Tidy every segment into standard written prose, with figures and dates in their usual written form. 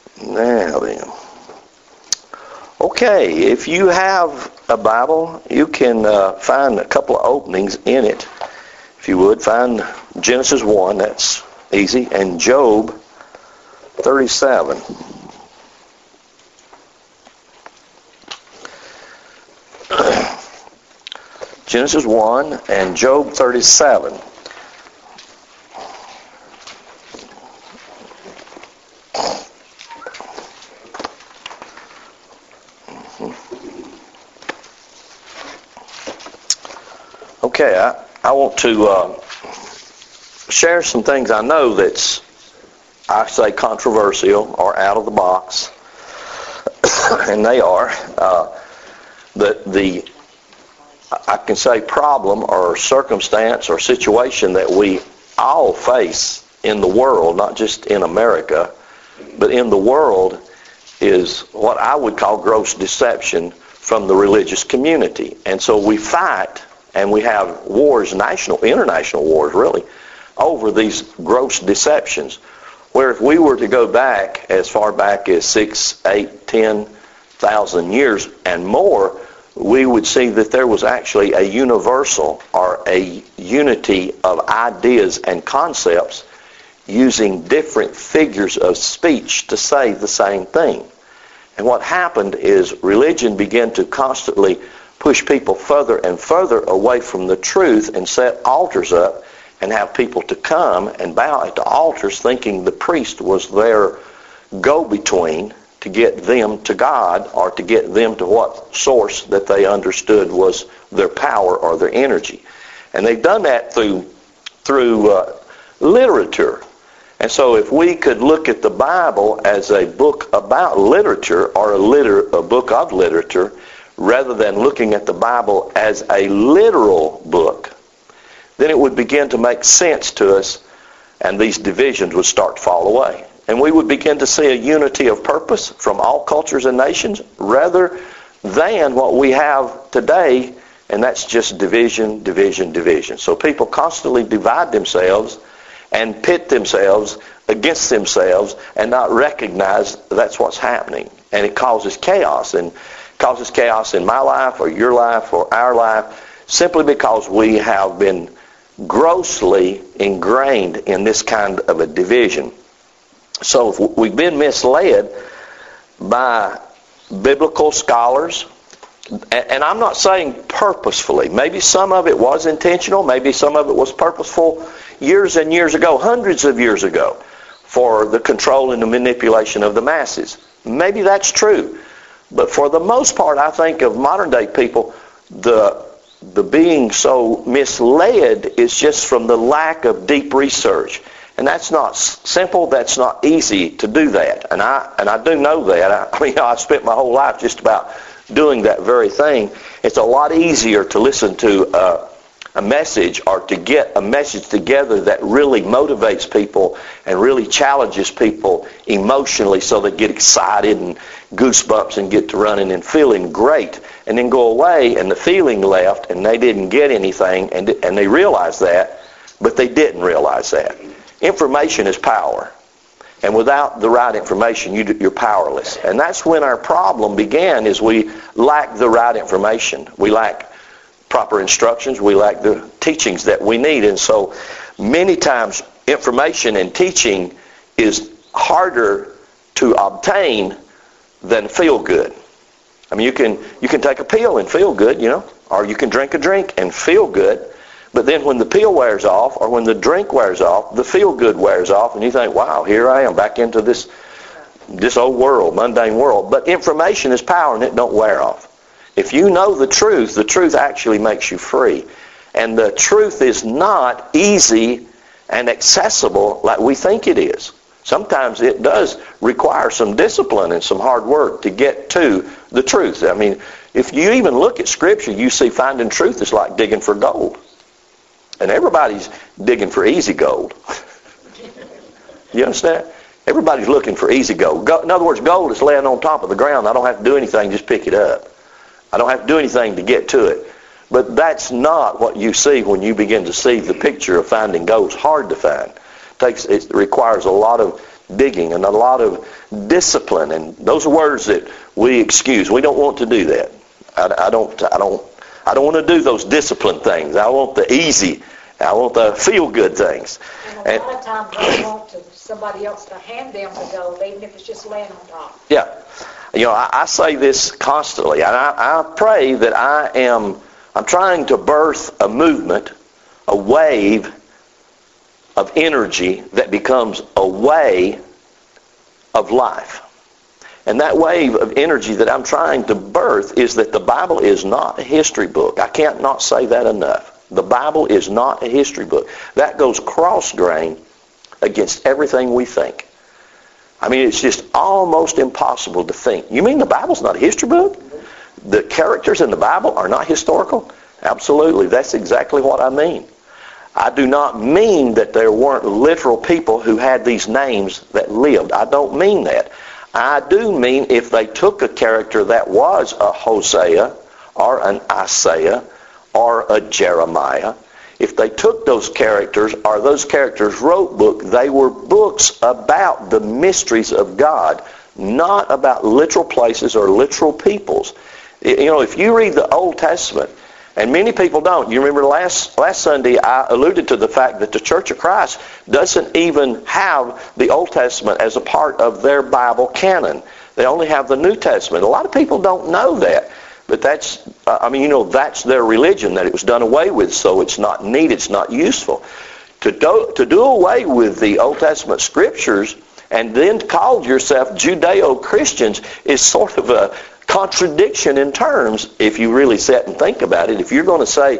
Now then. Okay, if you have a Bible, you can find a couple of openings in it. If you would, find Genesis 1, that's easy, and Job 37. Genesis 1 and Job 37. Okay, I want to share some things I know that's, I say, controversial or out of the box, and they are the I can say problem or circumstance or situation that we all face in the world, not just in America, but in the world, is what I would call gross deception from the religious community. And so we fight, and we have wars, national, international wars really, over these gross deceptions. Where if we were to go back as far back as 6, 8, 10,000 years and more, we would see that there was actually a universal or a unity of ideas and concepts using different figures of speech to say the same thing. And what happened is religion began to constantly push people further and further away from the truth and set altars up and have people to come and bow at the altars thinking the priest was their go-between to get them to God or to get them to what source that they understood was their power or their energy. And they've done that through literature. And so if we could look at the Bible as a book about literature or a book of literature, rather than looking at the Bible as a literal book, then it would begin to make sense to us, and these divisions would start to fall away. And we would begin to see a unity of purpose from all cultures and nations rather than what we have today, and that's just division, division, division. So people constantly divide themselves and pit themselves against themselves and not recognize that's what's happening. And it causes chaos, and causes chaos in my life or your life or our life simply because we have been grossly ingrained in this kind of a division. So if we've been misled by biblical scholars, and I'm not saying purposefully. Maybe some of it was intentional. Maybe some of it was purposeful years and years ago, hundreds of years ago, for the control and the manipulation of the masses. Maybe that's true. But for the most part, I think of modern day people, the being so misled is just from the lack of deep research. And that's not simple, that's not easy to do that. And I do know that. I spent my whole life just about doing that very thing. It's a lot easier to listen to a message or to get a message together that really motivates people and really challenges people emotionally so they get excited and goosebumps and get to running and feeling great, and then go away and the feeling left and they didn't get anything, and they realized that, but they didn't realize that. Information is power. And without the right information, you're powerless. And that's when our problem began, is we lack the right information. We lack proper instructions. We lack the teachings that we need. And so many times information and teaching is harder to obtain than feel good. I mean, you can take a pill and feel good, or you can drink a drink and feel good. But then when the pill wears off or when the drink wears off, the feel-good wears off, and you think, wow, here I am back into this old world, mundane world. But information is power, and it don't wear off. If you know the truth actually makes you free. And the truth is not easy and accessible like we think it is. Sometimes it does require some discipline and some hard work to get to the truth. I mean, if you even look at Scripture, you see finding truth is like digging for gold. And everybody's digging for easy gold. You understand? Everybody's looking for easy gold. In other words, gold is laying on top of the ground. I don't have to do anything, just pick it up. I don't have to do anything to get to it. But that's not what you see when you begin to see the picture of finding gold. It's hard to find. It requires a lot of digging and a lot of discipline. And those are words that we excuse. We don't want to do that. I don't want to do those discipline things. I want the easy, I want the feel-good things. And a lot of times they want somebody else to hand them the gold, even if it's just laying on top. Yeah. I say this constantly. And I pray that I'm trying to birth a movement, a wave of energy that becomes a way of life. And that wave of energy that I'm trying to birth is that the Bible is not a history book. I can't not say that enough. The Bible is not a history book. That goes cross-grain against everything we think. I mean, it's just almost impossible to think. You mean the Bible's not a history book? The characters in the Bible are not historical? Absolutely. That's exactly what I mean. I do not mean that there weren't literal people who had these names that lived. I don't mean that. I do mean if they took a character that was a Hosea or an Isaiah or a Jeremiah, if they took those characters or those characters wrote books, they were books about the mysteries of God, not about literal places or literal peoples. If you read the Old Testament, and many people don't. You remember last Sunday I alluded to the fact that the Church of Christ doesn't even have the Old Testament as a part of their Bible canon. They only have the New Testament. A lot of people don't know that. But that's their religion, that it was done away with, so it's not neat, it's not useful. To do away with the Old Testament Scriptures and then call yourself Judeo-Christians is sort of a contradiction in terms, if you really sit and think about it. If you're going to say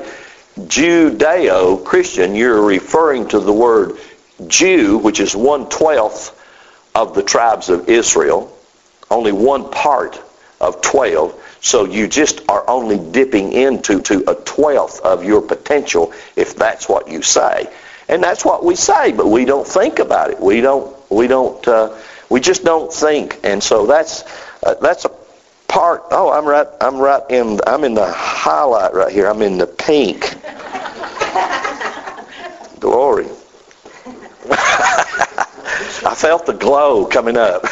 Judeo-Christian, you're referring to the word Jew, which is 1/12 of the tribes of Israel, only one part of 12. So you just are only dipping into a 1/12 of your potential if that's what you say. And that's what we say, but we don't think about it. We just don't think. And so that's a part. Oh, I'm in the highlight right here. I'm in the pink. Glory. I felt the glow coming up.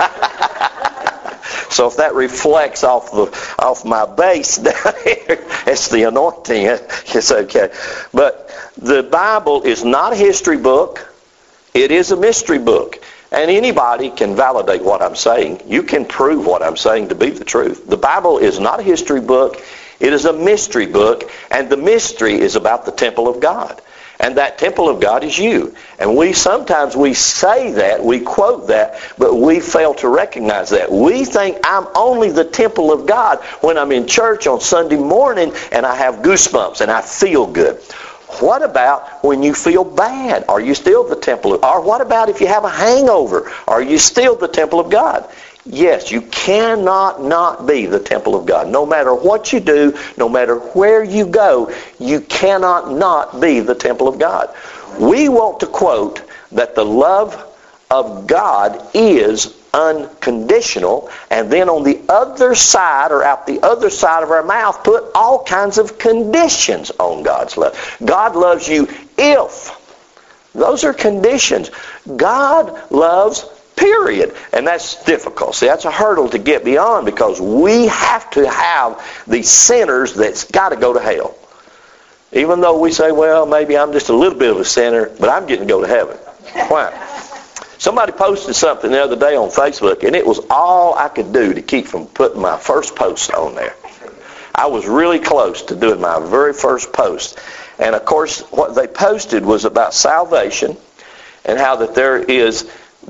So if that reflects off my base down here, it's the anointing. It's okay. But the Bible is not a history book. It is a mystery book. And anybody can validate what I'm saying. You can prove what I'm saying to be the truth. The Bible is not a history book. It is a mystery book. And the mystery is about the temple of God. And that temple of God is you. And sometimes we say that, we quote that, but we fail to recognize that. We think I'm only the temple of God when I'm in church on Sunday morning and I have goosebumps and I feel good. What about when you feel bad? Are you still the temple of God? Or what about if you have a hangover? Are you still the temple of God? Yes, you cannot not be the temple of God. No matter what you do, no matter where you go, you cannot not be the temple of God. We want to quote that the love of God is unconditional, and then on the other side, or out the other side of our mouth, put all kinds of conditions on God's love. God loves you if. Those are conditions. God loves, period. And that's difficult. See, that's a hurdle to get beyond, because we have to have these sinners that's got to go to hell. Even though we say, well, maybe I'm just a little bit of a sinner, but I'm getting to go to heaven. Why? Somebody posted something the other day on Facebook, and it was all I could do to keep from putting my first post on there. I was really close to doing my very first post. And of course, what they posted was about salvation and how that there is,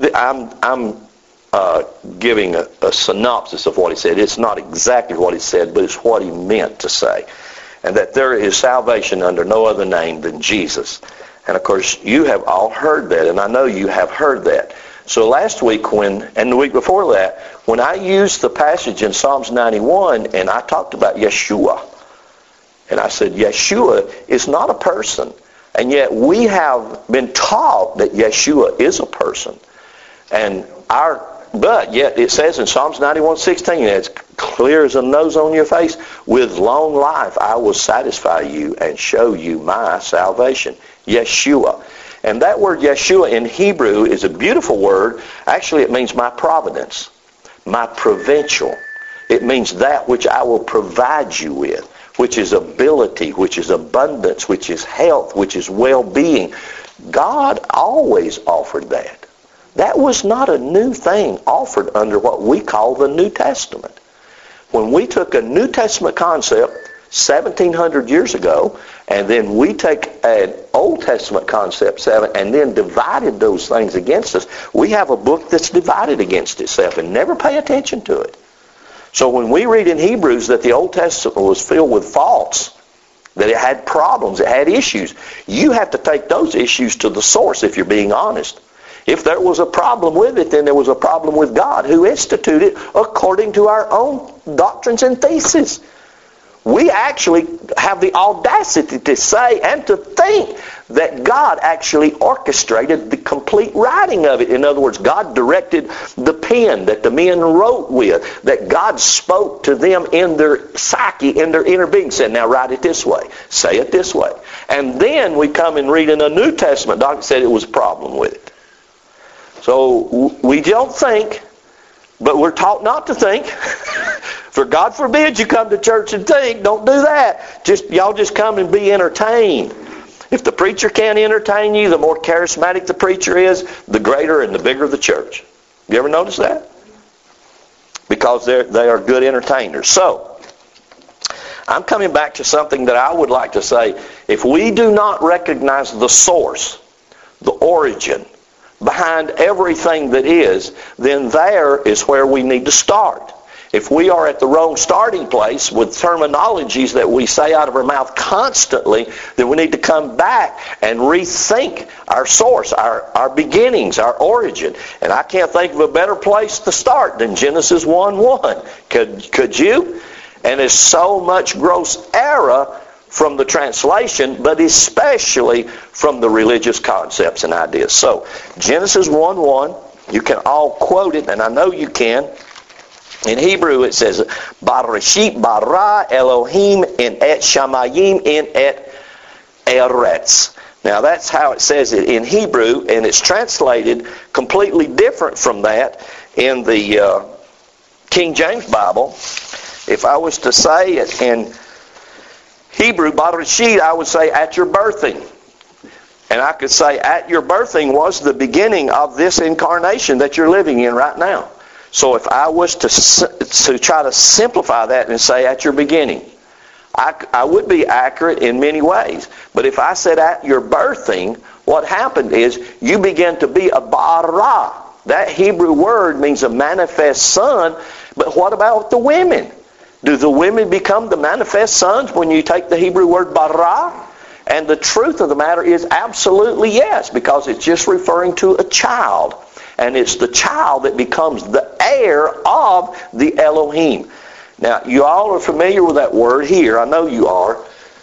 I'm giving a synopsis of what he said. It's not exactly what he said, but it's what he meant to say. And that there is salvation under no other name than Jesus. And of course, you have all heard that, and I know you have heard that. So last week and the week before that, when I used the passage in Psalms 91, and I talked about Yeshua, and I said Yeshua is not a person, and yet we have been taught that Yeshua is a person. But yet it says in Psalms 91:16, it's clear as a nose on your face, with long life I will satisfy you and show you my salvation. Yeshua. And that word Yeshua in Hebrew is a beautiful word. Actually, it means my providence, my provincial. It means that which I will provide you with, which is ability, which is abundance, which is health, which is well-being. God always offered that. That was not a new thing offered under what we call the New Testament. When we took a New Testament concept 1,700 years ago, and then we take an Old Testament concept and then divided those things against us, we have a book that's divided against itself and never pay attention to it. So when we read in Hebrews that the Old Testament was filled with faults, that it had problems, it had issues, you have to take those issues to the source if you're being honest. If there was a problem with it, then there was a problem with God, who instituted according to our own doctrines and theses. We actually have the audacity to say and to think that God actually orchestrated the complete writing of it. In other words, God directed the pen that the men wrote with, that God spoke to them in their psyche, in their inner being, said, now write it this way, say it this way. And then we come and read in a New Testament document said it was a problem with it. So we don't think, but we're taught not to think. For God forbid you come to church and think. Don't do that. Y'all just come and be entertained. If the preacher can't entertain you, the more charismatic the preacher is, the greater and the bigger the church. You ever notice that? Because they are good entertainers. So, I'm coming back to something that I would like to say. If we do not recognize the source, the origin, behind everything that is, then there is where we need to start. If we are at the wrong starting place with terminologies that we say out of our mouth constantly, then we need to come back and rethink our source, our beginnings, our origin. And I can't think of a better place to start than Genesis 1:1. Could you? And there's so much gross error from the translation, but especially from the religious concepts and ideas. So, Genesis 1:1, you can all quote it, and I know you can. In Hebrew it says, Barashit bara Elohim in et shamayim in et eretz. Now that's how it says it in Hebrew, and it's translated completely different from that in the King James Bible. If I was to say it in Hebrew, Barashit, I would say at your birthing. And I could say at your birthing was the beginning of this incarnation that you're living in right now. So if I was to try to simplify that and say at your beginning, I would be accurate in many ways. But if I said at your birthing, what happened is you began to be a bara. That Hebrew word means a manifest son. But what about the women? Do the women become the manifest sons when you take the Hebrew word bara? And the truth of the matter is absolutely yes, because it's just referring to a child. And it's the child that becomes the heir of the Elohim. Now, you all are familiar with that word here. I know you are.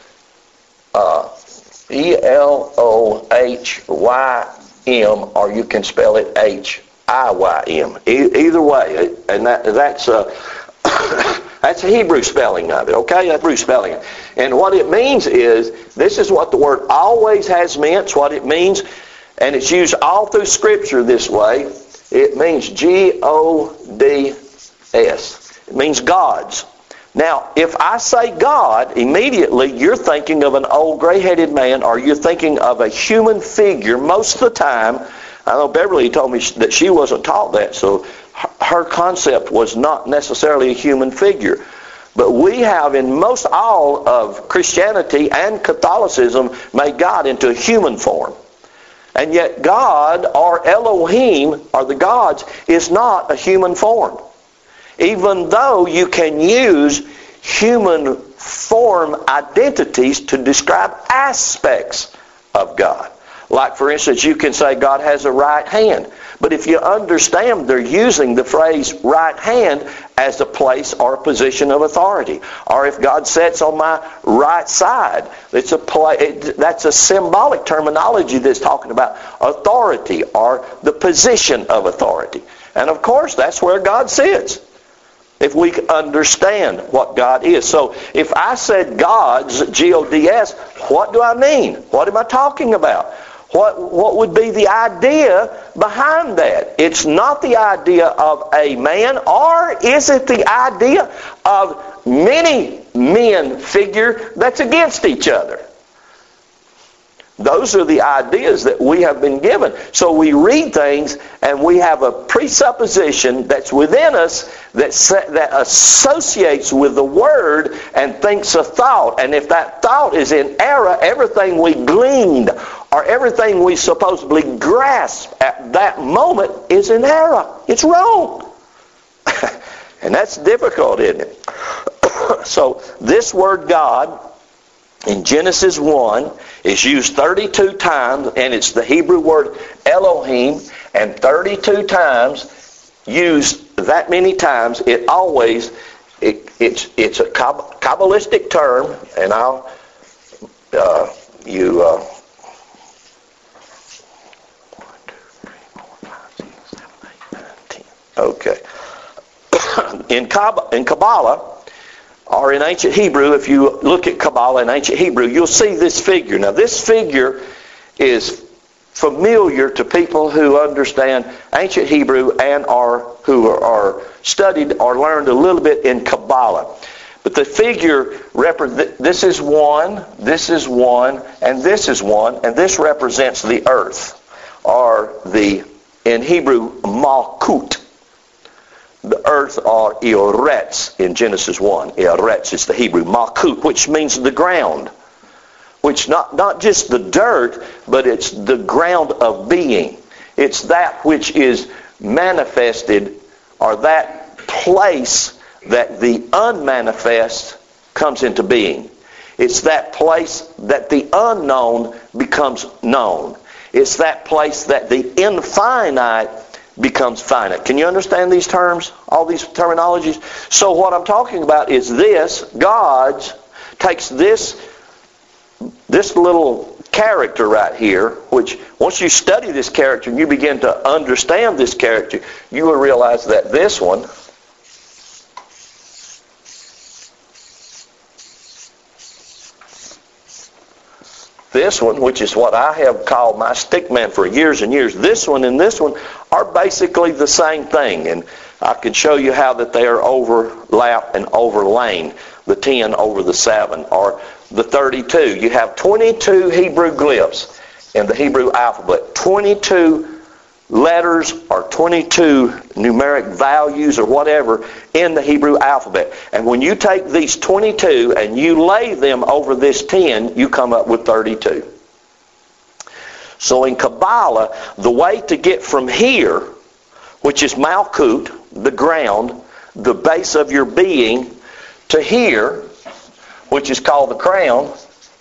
E-L-O-H-Y-M, or you can spell it H-I-Y-M. Either way. And that's that's a Hebrew spelling of it, okay? That's Hebrew spelling. And what it means is, this is what the word always has meant. It's what it means. And it's used all through Scripture this way. It means G-O-D-S. It means gods. Now, if I say God, immediately you're thinking of an old gray-headed man, or you're thinking of a human figure most of the time. I know Beverly told me that she wasn't taught that, so her concept was not necessarily a human figure. But we have in most all of Christianity and Catholicism made God into a human form. And yet God, or Elohim, or the gods, is not a human form. Even though you can use human form identities to describe aspects of God. Like, for instance, you can say God has a right hand. But if you understand, they're using the phrase right hand as a place or a position of authority. Or if God sits on my right side, that's a symbolic terminology that's talking about authority or the position of authority. And of course, that's where God sits. If we understand what God is. So if I said gods, G-O-D-S, what do I mean? What am I talking about? What would be the idea behind that? It's not the idea of a man, or is it the idea of many men figure that's against each other? Those are the ideas that we have been given. So we read things and we have a presupposition that's within us that associates with the Word and thinks a thought. And if that thought is in error, everything we gleaned or everything we supposedly grasp at that moment is in error. It's wrong. And that's difficult, isn't it? So this word God in Genesis 1 is used 32 times, and it's the Hebrew word Elohim, and 32 times, used that many times, it's a Kabbalistic term, and okay. In Kabbalah, or in ancient Hebrew, if you look at Kabbalah in ancient Hebrew, you'll see this figure. Now, this figure is familiar to people who understand ancient Hebrew and who are studied or learned a little bit in Kabbalah. But the figure, this is one, this is one, and this is one, and this represents the earth, or in Hebrew, Malkut. The earth, or Eretz in Genesis 1. Eretz is the Hebrew. Malkut, which means the ground. Which not just the dirt, but it's the ground of being. It's that which is manifested, or that place that the unmanifest comes into being. It's that place that the unknown becomes known. It's that place that the infinite becomes finite. Can you understand these terms? All these terminologies? So what I'm talking about is this. God takes this little character right here, which once you study this character and you begin to understand this character, you will realize that this one which is what I have called my stick man for years and years, this one and this one are basically the same thing. And I can show you how that they are overlapped and overlain. The 10 over the 7, or the 32. You have 22 Hebrew glyphs in the Hebrew alphabet. 22 letters or 22 numeric values or whatever in the Hebrew alphabet. And when you take these 22 and you lay them over this 10, you come up with 32. So in Kabbalah, the way to get from here, which is Malkut, the ground, the base of your being, to here, which is called the crown,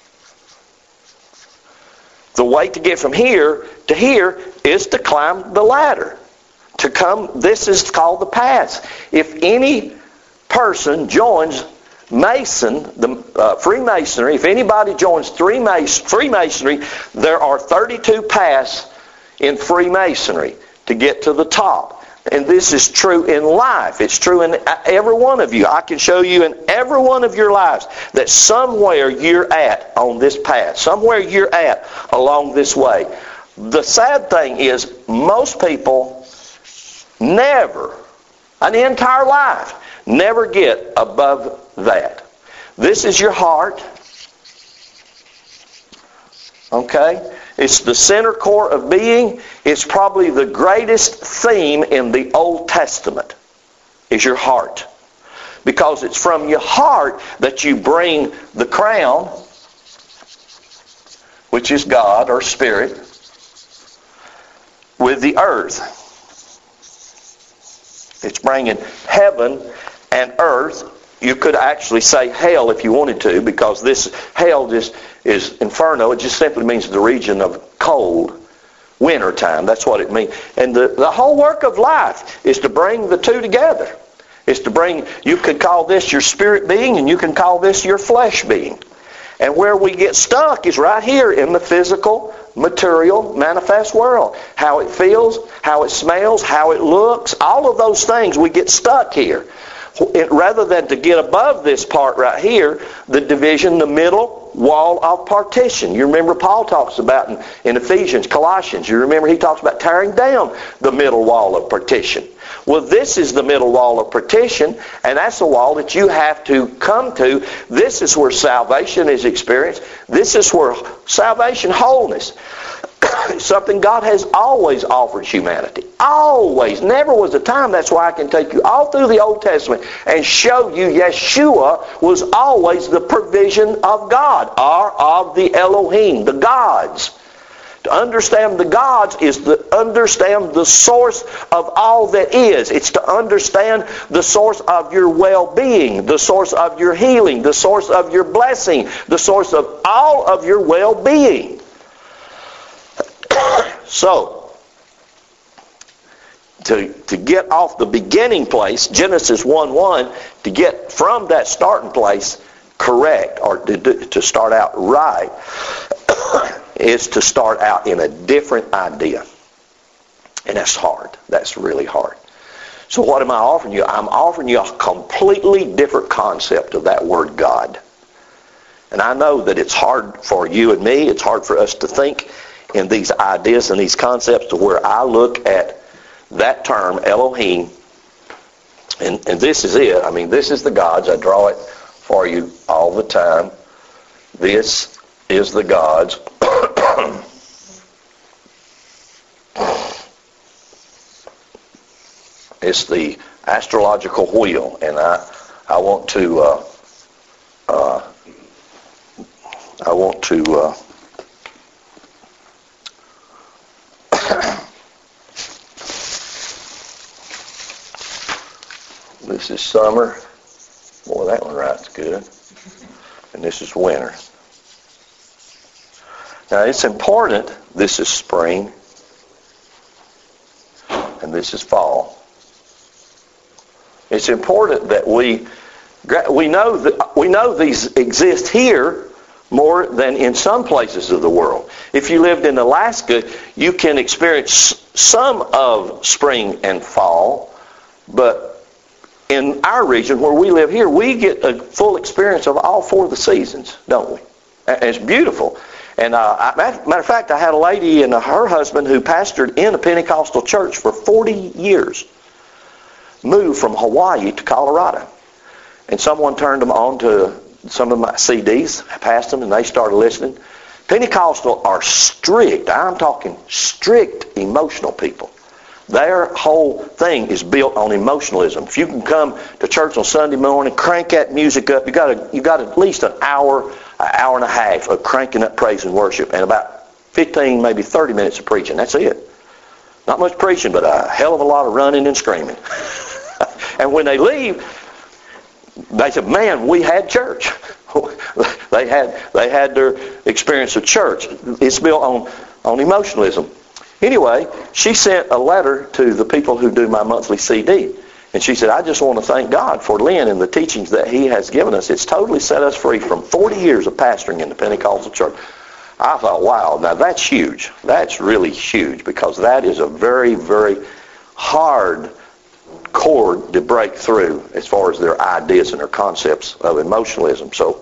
the way to get from here to here is to climb the ladder. This is called the path. If any person joins Freemasonry, if anybody joins Freemasonry, there are 32 paths in Freemasonry to get to the top. And this is true in life. It's true in every one of you. I can show you in every one of your lives that somewhere you're at on this path. Somewhere you're at along this way. The sad thing is most people never, an entire life, never get above that. This is your heart. Okay? It's the center core of being. It's probably the greatest theme in the Old Testament, is your heart. Because it's from your heart that you bring the crown, which is God or Spirit, with the earth. It's bringing heaven and earth. You could actually say hell if you wanted to, because this hell is inferno. It just simply means the region of cold, winter time. That's what it means. And the whole work of life is to bring the two together. It's to bring, you could call this your spirit being, and you can call this your flesh being. And where we get stuck is right here in the physical, material, manifest world. How it feels, how it smells, how it looks, all of those things, we get stuck here. rather than to get above this part right here, the division, the middle wall of partition. You remember Paul talks about in Ephesians, Colossians, you remember he talks about tearing down the middle wall of partition. Well, this is the middle wall of partition, and that's the wall that you have to come to. This is where salvation is experienced. This is where salvation, wholeness, something God has always offered humanity. Always. Never was a time. That's why I can take you all through the Old Testament and show you Yeshua was always the provision of God, or of the Elohim, the gods. To understand the gods is to understand the source of all that is. It's to understand the source of your well-being, the source of your healing, the source of your blessing, the source of all of your well-being. So, to get off the beginning place, Genesis 1:1, to get from that starting place correct, or to start out right, is to start out in a different idea. And that's hard. That's really hard. So what am I offering you? I'm offering you a completely different concept of that word God. And I know that it's hard for you and me. It's hard for us to think in these ideas and these concepts, to where I look at that term, Elohim, and this is it. I mean, this is the gods. I draw it for you all the time. This is the gods. It's the astrological wheel, and I want to this is summer. Boy, that one writes good. And this is winter. Now, it's important. This is spring, and this is fall. It's important that we know these exist here more than in some places of the world. If you lived in Alaska, you can experience some of spring and fall, but in our region where we live here, we get a full experience of all four of the seasons, don't we? And it's beautiful. And matter of fact, I had a lady and her husband who pastored in a Pentecostal church for 40 years, moved from Hawaii to Colorado. And someone turned them on to some of my CDs, passed them, and they started listening. Pentecostal are strict. I'm talking strict emotional people. Their whole thing is built on emotionalism. If you can come to church on Sunday morning, crank that music up, you got at least an hour and a half of cranking up praise and worship, and about 15, maybe 30 minutes of preaching. That's it. Not much preaching, but a hell of a lot of running and screaming. And when they leave, they said, "Man, we had church." They had their experience of church. It's built on emotionalism. Anyway, she sent a letter to the people who do my monthly CD. And she said, "I just want to thank God for Lynn and the teachings that he has given us. It's totally set us free from 40 years of pastoring in the Pentecostal church." I thought, wow, now that's huge. That's really huge, because that is a very, very hard chord to break through as far as their ideas and their concepts of emotionalism. So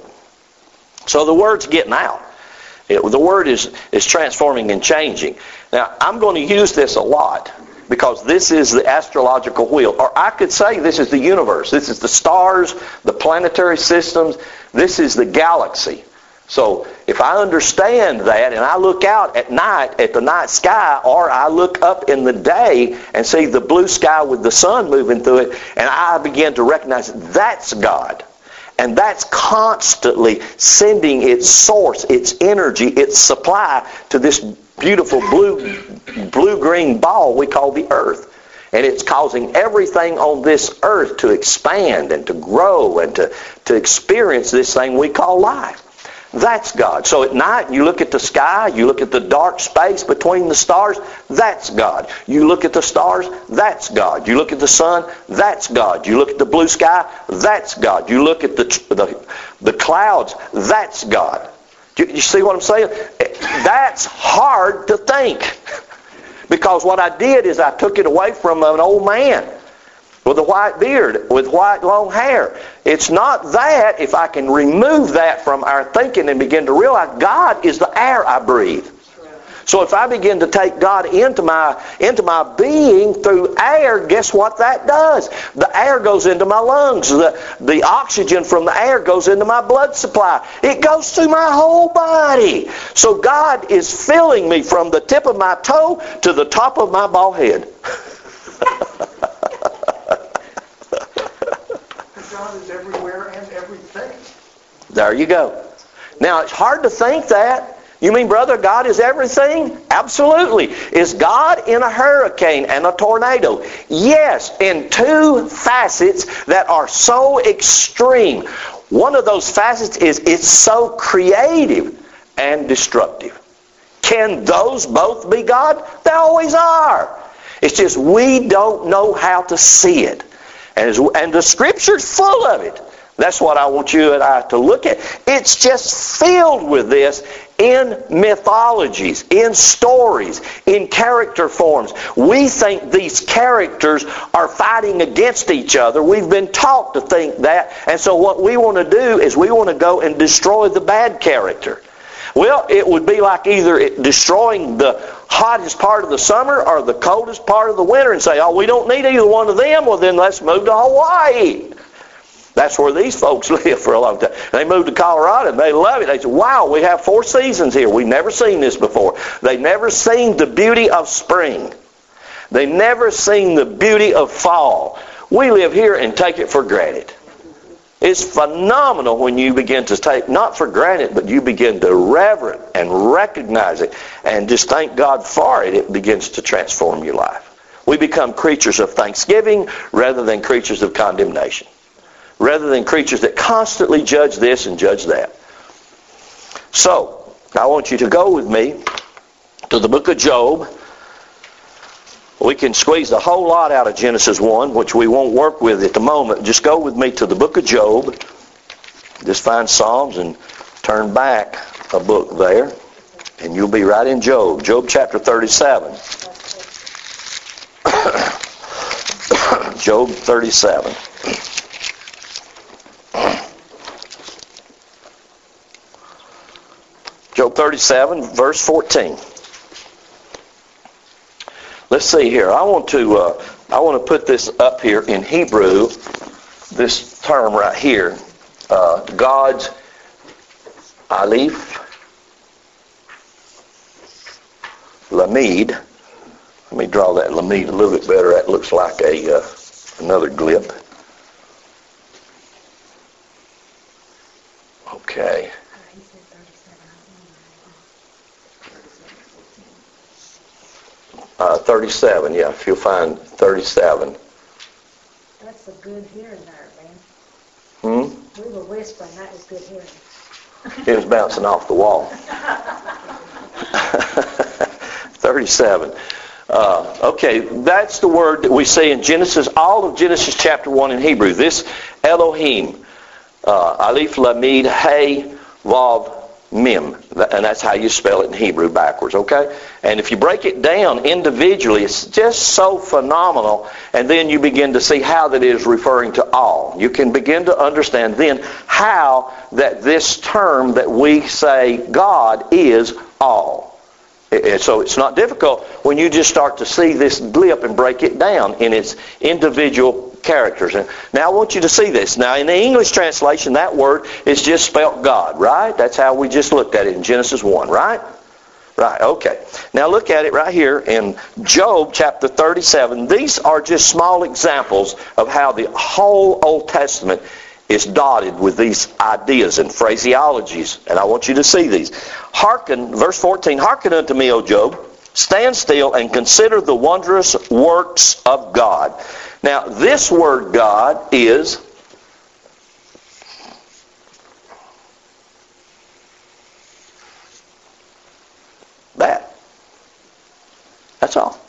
the word's getting out. The word is transforming and changing. Now, I'm going to use this a lot, because this is the astrological wheel. Or I could say this is the universe. This is the stars, the planetary systems. This is the galaxy. So if I understand that, and I look out at night at the night sky, or I look up in the day and see the blue sky with the sun moving through it, and I begin to recognize that's God. And that's constantly sending its source, its energy, its supply to this beautiful blue-green ball we call the earth. And it's causing everything on this earth to expand and to grow and to experience this thing we call life. That's God. So at night, you look at the sky, you look at the dark space between the stars, that's God. You look at the stars, that's God. You look at the sun, that's God. You look at the blue sky, that's God. You look at the clouds, that's God. You see what I'm saying? That's hard to think. Because what I did is I took it away from an old man. with a white beard, with white long hair. It's not that. If I can remove that from our thinking and begin to realize God is the air I breathe. So if I begin to take God into my being through air, guess what that does? The air goes into my lungs. The oxygen from the air goes into my blood supply. It goes through my whole body. So God is filling me from the tip of my toe to the top of my bald head. God is everywhere and everything. There you go. Now, it's hard to think that. You mean, brother, God is everything? Absolutely. Is God in a hurricane and a tornado? Yes, in two facets that are so extreme. One of those facets is it's so creative and destructive. Can those both be God? They always are. It's just we don't know how to see it. And the Scripture's full of it. That's what I want you and I to look at. It's just filled with this in mythologies, in stories, in character forms. We think these characters are fighting against each other. We've been taught to think that. And so what we want to do is we want to go and destroy the bad character. Well, it would be like either destroying the hottest part of the summer or the coldest part of the winter and say, oh, we don't need either one of them. Well, then let's move to Hawaii. That's where these folks live for a long time. They moved to Colorado and they love it. They say, wow, we have 4 seasons here. We've never seen this before. They've never seen the beauty of spring. They've never seen the beauty of fall. We live here and take it for granted. It's phenomenal when you begin to take, not for granted, but you begin to reverence and recognize it and just thank God for it. It begins to transform your life. We become creatures of thanksgiving rather than creatures of condemnation. Rather than creatures that constantly judge this and judge that. So, I want you to go with me to the book of Job. We can squeeze a whole lot out of Genesis 1, which we won't work with at the moment. Just go with me to the book of Job. Just find Psalms and turn back a book there. And you'll be right in Job. Job chapter 37. Job 37. Job 37, verse 14. Let's see here. I want to put this up here in Hebrew. This term right here, God's Aleph Lamed. Let me draw that Lamed a little bit better. That looks like another glip. Okay. 37, yeah, if you'll find 37. That's a good hearing there, man. We were whispering, that was good hearing. It was bouncing off the wall. 37. Okay, that's the word that we see in Genesis, all of Genesis chapter 1 in Hebrew. This Elohim, Aleph Lamed Hey Vav Mim, and that's how you spell it in Hebrew backwards, okay? And if you break it down individually, it's just so phenomenal, and then you begin to see how that is referring to all. You can begin to understand then how that this term that we say God is all. So it's not difficult when you just start to see this glip and break it down in its individual characters. And now I want you to see this. Now in the English translation, that word is just spelt God, right? That's how we just looked at it in Genesis 1, right? Right, okay. Now look at it right here in Job chapter 37. These are just small examples of how the whole Old Testament is dotted with these ideas and phraseologies. And I want you to see these. Hearken, verse 14, hearken unto me, O Job. Stand still and consider the wondrous works of God. Now, this word God is that. That's all.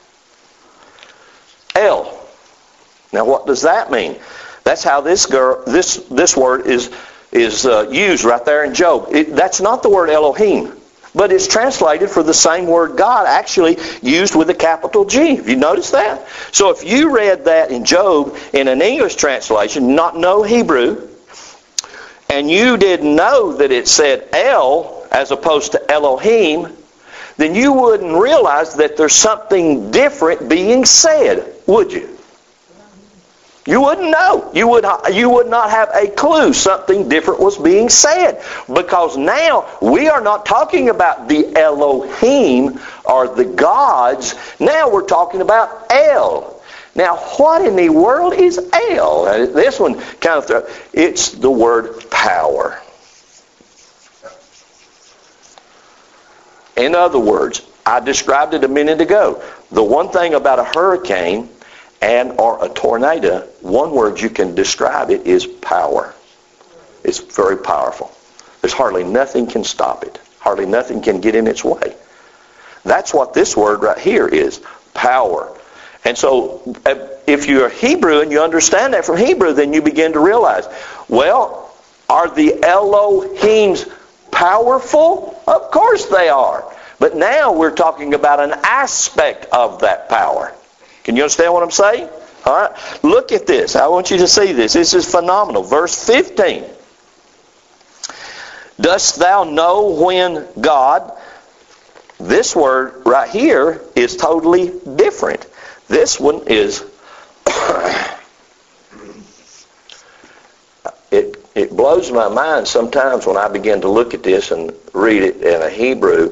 El. Now, what does that mean? That's how this word is used right there in Job. That's not the word Elohim. but it's translated for the same word God, actually used with a capital G. Have you noticed that? So if you read that in Job in an English translation, not know Hebrew, and you didn't know that it said El as opposed to Elohim, then you wouldn't realize that there's something different being said, would you? You wouldn't know. You would not have a clue something different was being said. Because now we are not talking about the Elohim or the gods. Now we're talking about El. Now what in the world is El? This one kind of, it's the word power. In other words, I described it a minute ago. The one thing about a hurricane or a tornado, one word you can describe it is power. It's very powerful. There's hardly nothing can stop it. Hardly nothing can get in its way. That's what this word right here is, power. And so if you're Hebrew and you understand that from Hebrew, then you begin to realize, well, are the Elohims powerful? Of course they are. But now we're talking about an aspect of that power. Can you understand what I'm saying? All right. Look at this. I want you to see this. This is phenomenal. Verse 15. Dost thou know when God... This word right here is totally different. This one is... It blows my mind sometimes when I begin to look at this and read it in a Hebrew.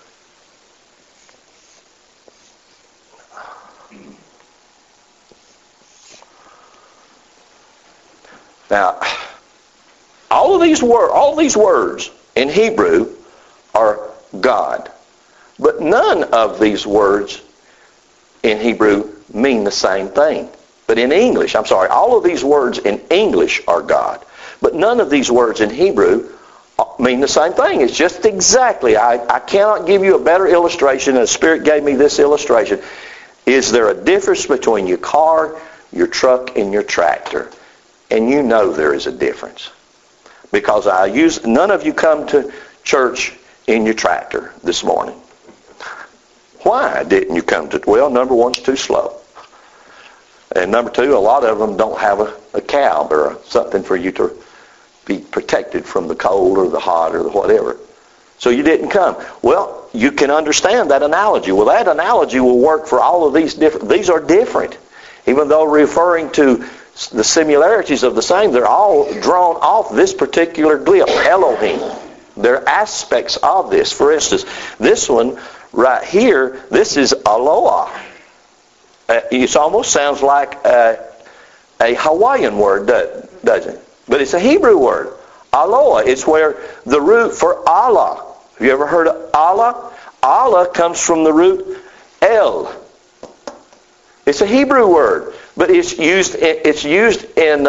Now, all these words in Hebrew are God. But none of these words in Hebrew mean the same thing. But in English, all of these words in English are God. But none of these words in Hebrew mean the same thing. It's just exactly, I cannot give you a better illustration, and the Spirit gave me this illustration. Is there a difference between your car, your truck, and your tractor? And you know there is a difference. Because none of you come to church in your tractor this morning. Why didn't you come to? Well, number one, it's too slow. And number two, a lot of them don't have a cab or something for you to be protected from the cold or the hot or the whatever. So you didn't come. Well, you can understand that analogy. Well, that analogy will work for all of these different. These are different. Even though referring to the similarities of the same, they're all drawn off this particular glyph, Elohim. They're aspects of this. For instance, this one right here, this is Aloha. It almost sounds like a Hawaiian word, doesn't it? But it's a Hebrew word, Aloha. It's where the root for Allah. Have you ever heard of Allah? Allah comes from the root El. It's a Hebrew word, but it's used in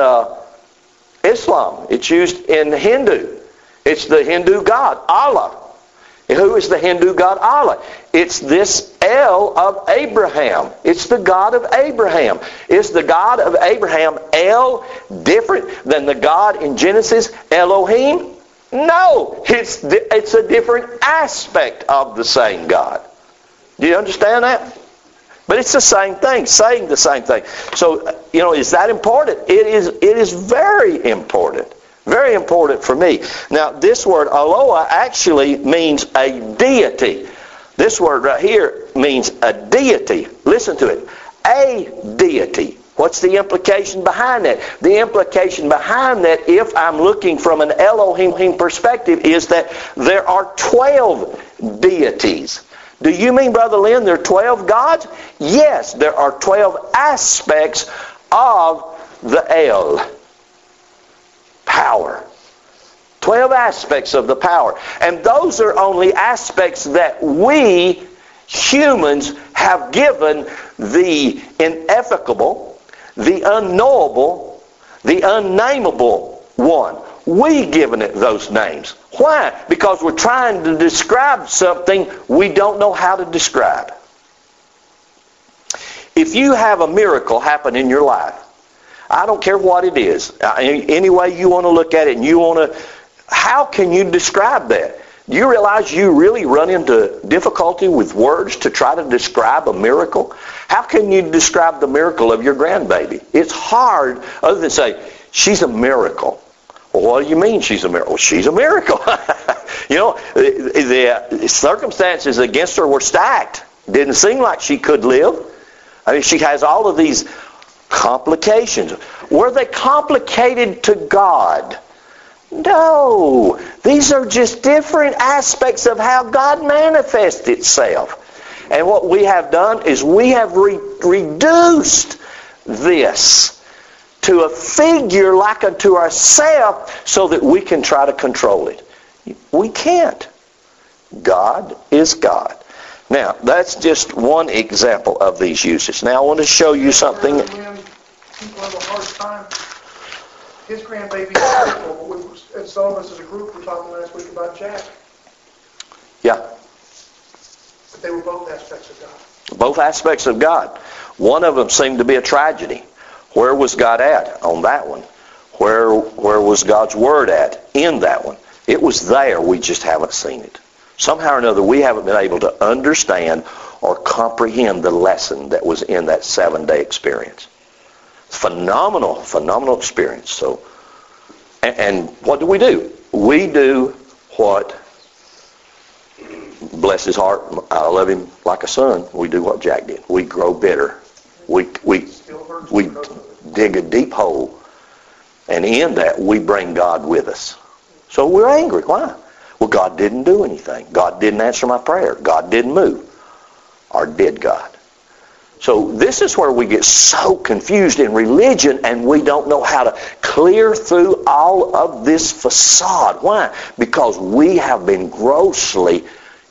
Islam. It's used in Hindu. It's the Hindu God, Allah. Who is the Hindu God Allah? It's this El of Abraham. It's the God of Abraham. Is the God of Abraham El different than the God in Genesis, Elohim? No. It's a different aspect of the same God. Do you understand that? But it's the same thing, saying the same thing. So, is that important? It is very important. Very important for me. Now, this word Aloha actually means a deity. This word right here means a deity. Listen to it. A deity. What's the implication behind that? The implication behind that, if I'm looking from an Elohim perspective, is that there are 12 deities. Do you mean, Brother Lynn, there are 12 gods? Yes, there are 12 aspects of the El. Power. 12 aspects of the power. And those are only aspects that we humans have given the ineffable, the unknowable, the unnameable one. We've given it those names. Why? Because we're trying to describe something we don't know how to describe. If you have a miracle happen in your life, I don't care what it is, any way you want to look at it, and how can you describe that? Do you realize you really run into difficulty with words to try to describe a miracle? How can you describe the miracle of your grandbaby? It's hard other than say, she's a miracle. Well, what do you mean she's a miracle? Well, she's a miracle. You know, the circumstances against her were stacked. Didn't seem like she could live. I mean, she has all of these complications. Were they complicated to God? No. These are just different aspects of how God manifests itself. And what we have done is we have reduced this to a figure like unto ourselves so that we can try to control it. We can't. God is God. Now, that's just one example of these uses. Now, I want to show you something. When people have a hard time, his grandbaby is critical. And some of us as a group were talking last week about Jack. Yeah. But they were both aspects of God. Both aspects of God. One of them seemed to be a tragedy. Where was God at on that one? Where was God's Word at in that one? It was there. We just haven't seen it. Somehow or another, we haven't been able to understand or comprehend the lesson that was in that 7-day experience. Phenomenal, phenomenal experience. So, and what do? We do what, bless his heart, I love him like a son. We do what Jack did. We grow bitter. We dig a deep hole. And in that, we bring God with us. So we're angry. Why? Well, God didn't do anything. God didn't answer my prayer. God didn't move. Or did God? So this is where we get so confused in religion and we don't know how to clear through all of this facade. Why? Because we have been grossly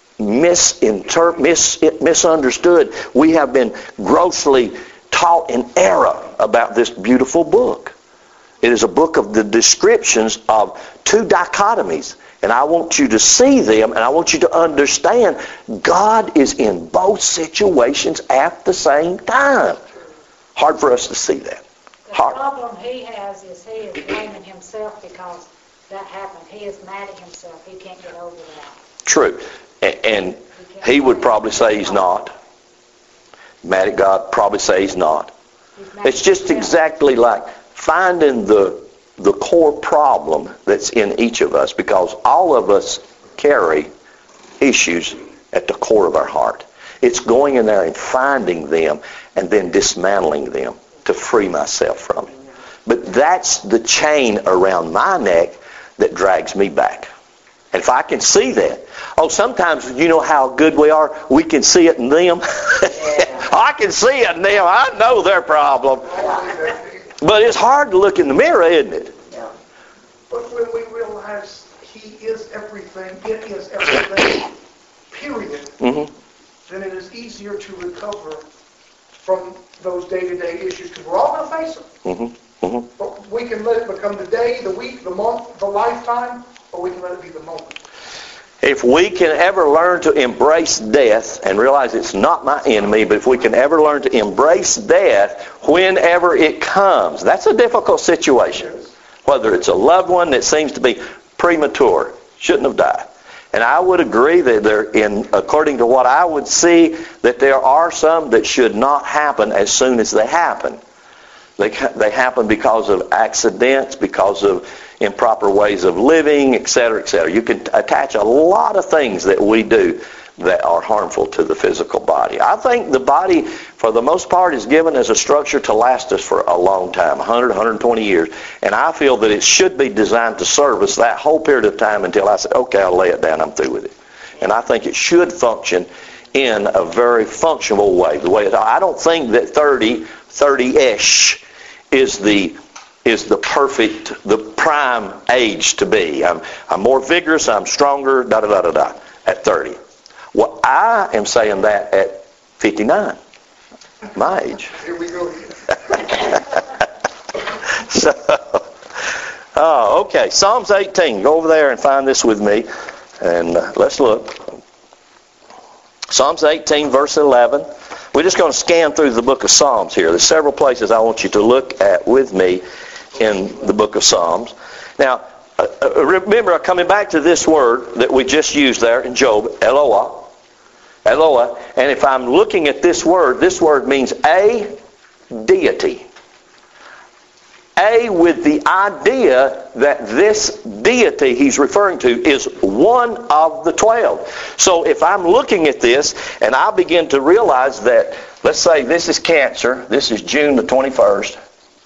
misunderstood. We have been grossly taught in error about this beautiful book. It is a book of the descriptions of two dichotomies. And I want you to see them, and I want you to understand God is in both situations at the same time. Hard for us to see that. The problem he has is he is blaming himself because that happened. He is mad at himself. He can't get over that. True. And he would probably say he's not. Mad at God, probably say he's not. It's just exactly like finding the core problem that's in each of us, because all of us carry issues at the core of our heart. It's going in there and finding them and then dismantling them to free myself from it. But that's the chain around my neck that drags me back. And if I can see that, sometimes you know how good we are, we can see it in them. I can see it in them. I know their problem. But it's hard to look in the mirror, isn't it? Yeah. But when we realize he is everything, it is everything, period, then it is easier to recover from those day-to-day issues, because we're all going to face them. But we can let it become the day, the week, the month, the lifetime, or we can let it be the moment. If we can ever learn to embrace death and realize it's not my enemy, but if we can ever learn to embrace death whenever it comes, that's a difficult situation. Whether it's a loved one that seems to be premature, shouldn't have died. And I would agree that according to what I would see, that there are some that should not happen as soon as they happen. They happen because of accidents, because of improper ways of living, etc., etc. You can attach a lot of things that we do that are harmful to the physical body. I think the body, for the most part, is given as a structure to last us for a long time, 100, 120 years. And I feel that it should be designed to serve us that whole period of time until I say, okay, I'll lay it down, I'm through with it. And I think it should function in a very functional way. I don't think that 30-ish is the prime age to be. I'm more vigorous, I'm stronger, at 30. Well, I am saying that at 59, my age. Here we go. Okay, Psalms 18. Go over there and find this with me, and let's look. Psalms 18, verse 11. We're just going to scan through the book of Psalms here. There's several places I want you to look at with me in the book of Psalms. Now, Remember, coming back to this word that we just used there in Job, Eloah. Eloah. And if I'm looking at this word means a deity. A with the idea that this deity he's referring to is one of the 12. So if I'm looking at this and I begin to realize that, let's say this is Cancer, this is June the 21st,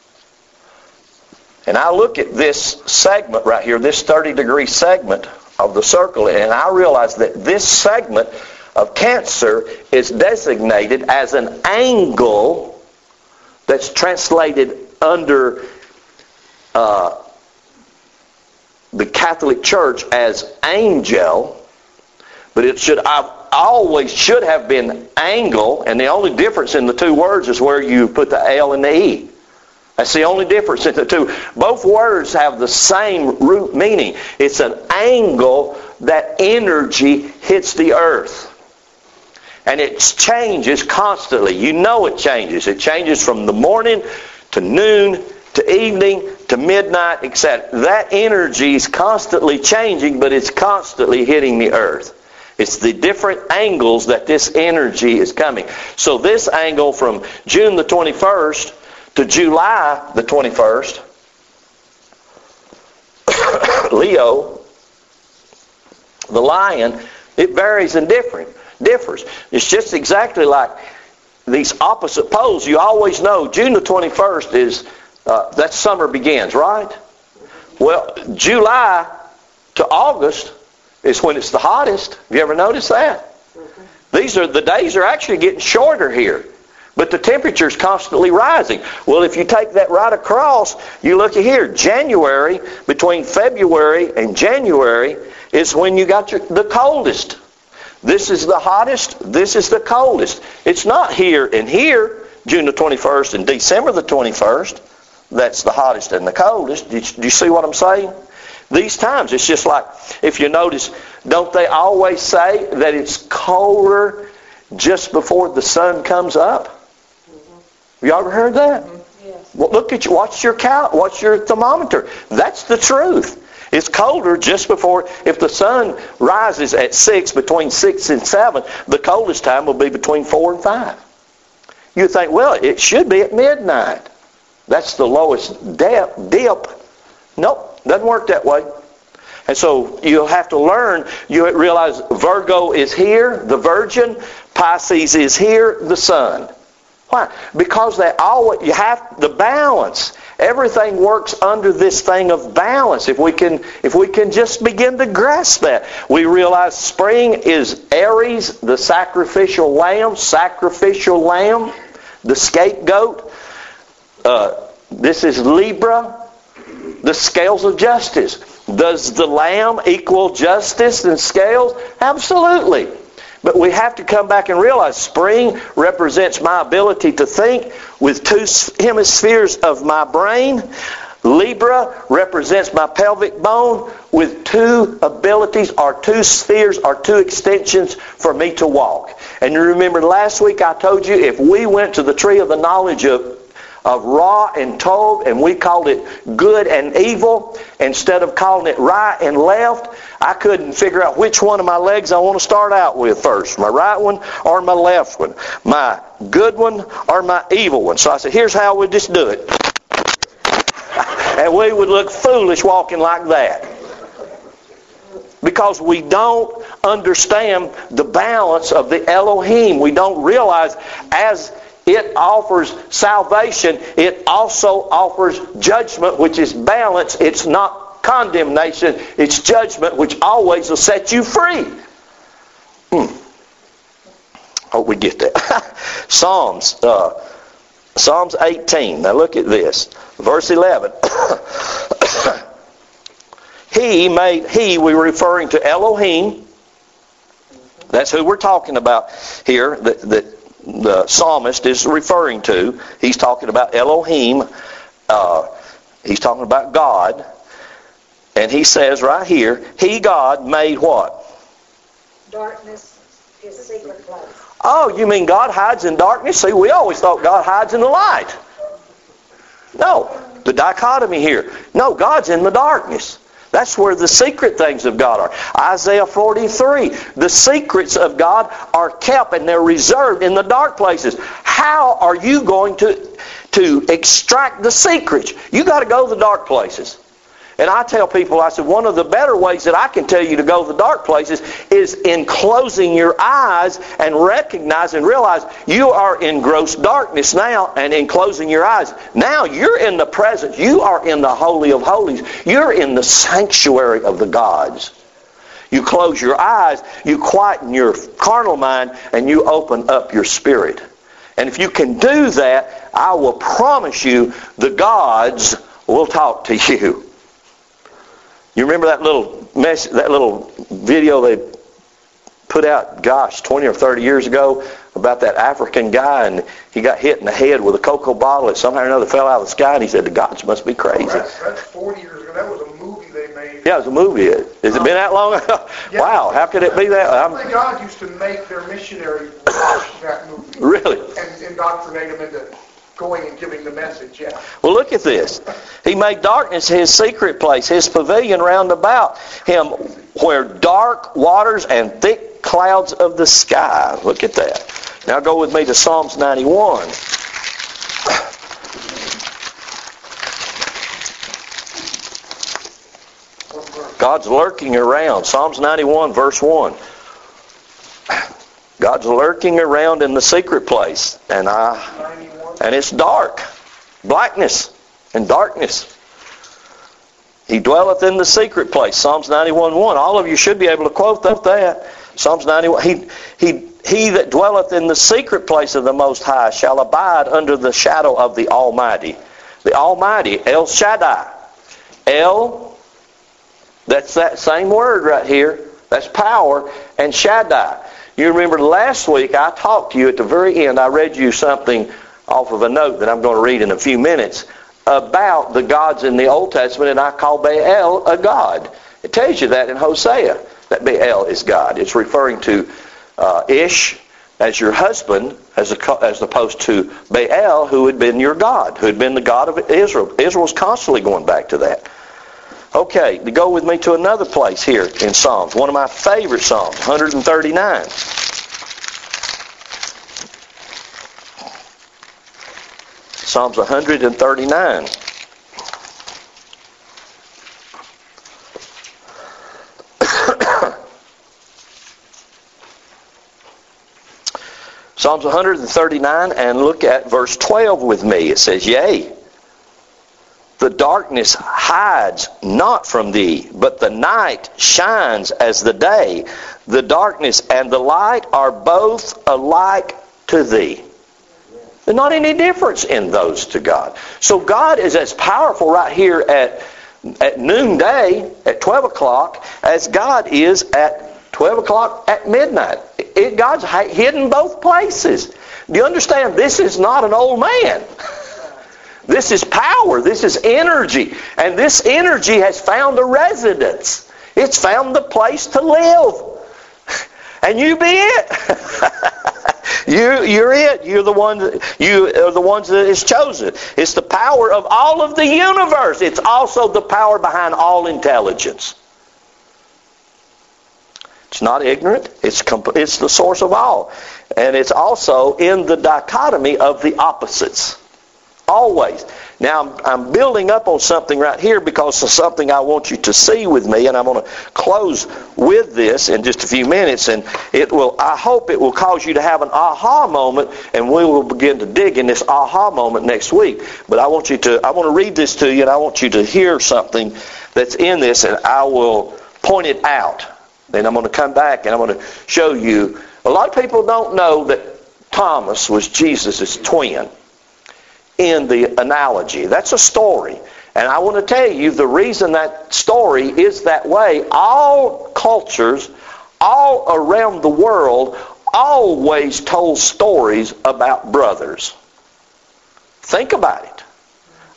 and I look at this segment right here, this 30-degree segment of the circle, and I realize that this segment of Cancer is designated as an angle that's translated under the Catholic Church as angel, but it always should have been angle, and the only difference in the two words is where you put the L and the E. That's the only difference in the two. Both words have the same root meaning. It's an angle that energy hits the earth. And it changes constantly. You know it changes. It changes from the morning to noon to evening to midnight, etc. That energy is constantly changing, but it's constantly hitting the earth. It's the different angles that this energy is coming. So this angle from June the 21st to July the 21st, Leo, the lion, it varies and differs. It's just exactly like these opposite poles. You always know June the 21st is, that summer begins, right? Well, July to August is when it's the hottest. Have you ever noticed that? The days are actually getting shorter here. But the temperature is constantly rising. Well, if you take that right across, you look at here. January, between February and January, is when you got the coldest. This is the hottest. This is the coldest. It's not here and here, June the 21st and December the 21st. That's the hottest and the coldest. Do you see what I'm saying? These times, it's just like, if you notice, don't they always say that it's colder just before the sun comes up? Have you ever heard that? Yes. Well, look at you. Watch your thermometer. That's the truth. It's colder just before. If the sun rises at 6, between 6 and 7, the coldest time will be between 4 and 5. You think, well, it should be at midnight. That's the lowest dip. Nope, doesn't work that way. And so you'll have to learn. You realize Virgo is here, the Virgin. Pisces is here, the Sun. Why? Because you have the balance. Everything works under this thing of balance. If we can just begin to grasp that, we realize spring is Aries, the sacrificial lamb, the scapegoat. This is Libra, the scales of justice. Does the lamb equal justice and scales? Absolutely. But we have to come back and realize spring represents my ability to think with 2 hemispheres of my brain. Libra represents my pelvic bone with 2 abilities, or 2 spheres, or 2 extensions for me to walk. And you remember last week I told you, if we went to the tree of the knowledge of Ra and Tov, and we called it good and evil, instead of calling it right and left, I couldn't figure out which one of my legs I want to start out with first. My right one or my left one. My good one or my evil one. So I said, here's how we just do it. And we would look foolish walking like that. Because we don't understand the balance of the Elohim. We don't realize as it offers salvation, it also offers judgment, which is balance. It's not condemnation, it's judgment, which always will set you free. Hope we get that. Psalms 18. Now look at this. Verse 11. We're referring to Elohim. That's who we're talking about here. The psalmist is referring to. He's talking about Elohim. He's talking about God. And he says right here, He, God, made what? Darkness is secret place. Oh, you mean God hides in darkness? See, we always thought God hides in the light. No, the dichotomy here. No, God's in the darkness. That's where the secret things of God are. Isaiah 43, the secrets of God are kept and they're reserved in the dark places. How are you going to extract the secrets? You got to go to the dark places. And I tell people, I said, one of the better ways that I can tell you to go to the dark places is in closing your eyes and recognize and realize you are in gross darkness now, and in closing your eyes. Now you're in the presence. You are in the Holy of Holies. You're in the sanctuary of the gods. You close your eyes, you quieten your carnal mind, and you open up your spirit. And if you can do that, I will promise you the gods will talk to you. You remember that little video they put out, 20 or 30 years ago about that African guy, and he got hit in the head with a cocoa bottle and somehow or another fell out of the sky, and he said, the gods must be crazy. That's 40 years ago. That was a movie they made. Yeah, it was a movie. Has it been that long? Yeah. Wow, how could it be that? God used to make their missionaries watch that movie. Really? And indoctrinate them into going and giving the message, yeah. Well, look at this. He made darkness his secret place, his pavilion round about him, where dark waters and thick clouds of the sky. Look at that. Now go with me to Psalms 91. God's lurking around. Psalms 91, verse 1. God's lurking around in the secret place, and it's dark, blackness and darkness. He dwelleth in the secret place. Psalms 91:1. All of you should be able to quote that. Psalms 91. He that dwelleth in the secret place of the Most High shall abide under the shadow of the Almighty. The Almighty, El Shaddai. El, that's that same word right here. That's power, and Shaddai. You remember last week I talked to you at the very end. I read you something off of a note that I'm going to read in a few minutes about the gods in the Old Testament, and I call Baal a god. It tells you that in Hosea, that Baal is God. It's referring to Ish as your husband, as opposed to Baal, who had been your God, who had been the God of Israel. Israel's constantly going back to that. Okay, to go with me to another place here in Psalms, one of my favorite Psalms, 139. Psalms 139. Psalms 139, and look at verse 12 with me. It says, Yea, the darkness hides not from thee, but the night shines as the day. The darkness and the light are both alike to thee. There's not any difference in those to God. So God is as powerful right here at noonday, at 12 o'clock, as God is at 12 o'clock at midnight. God's hidden both places. Do you understand? This is not an old man. This is power. This is energy. And this energy has found a residence. It's found the place to live. And you be it. You're it. You are the ones that is chosen. It's the power of all of the universe. It's also the power behind all intelligence. It's not ignorant. It's the source of all. And it's also in the dichotomy of the opposites. Always. Now, I'm building up on something right here because of something I want you to see with me, and I'm going to close with this in just a few minutes, and I hope it will cause you to have an aha moment, and we will begin to dig in this aha moment next week. But I want to read this to you, and I want you to hear something that's in this, and I will point it out. Then I'm going to come back, and I'm going to show you. A lot of people don't know that Thomas was Jesus' twin. In the analogy. That's a story. And I want to tell you the reason that story is that way. All cultures, all around the world, always told stories about brothers. Think about it.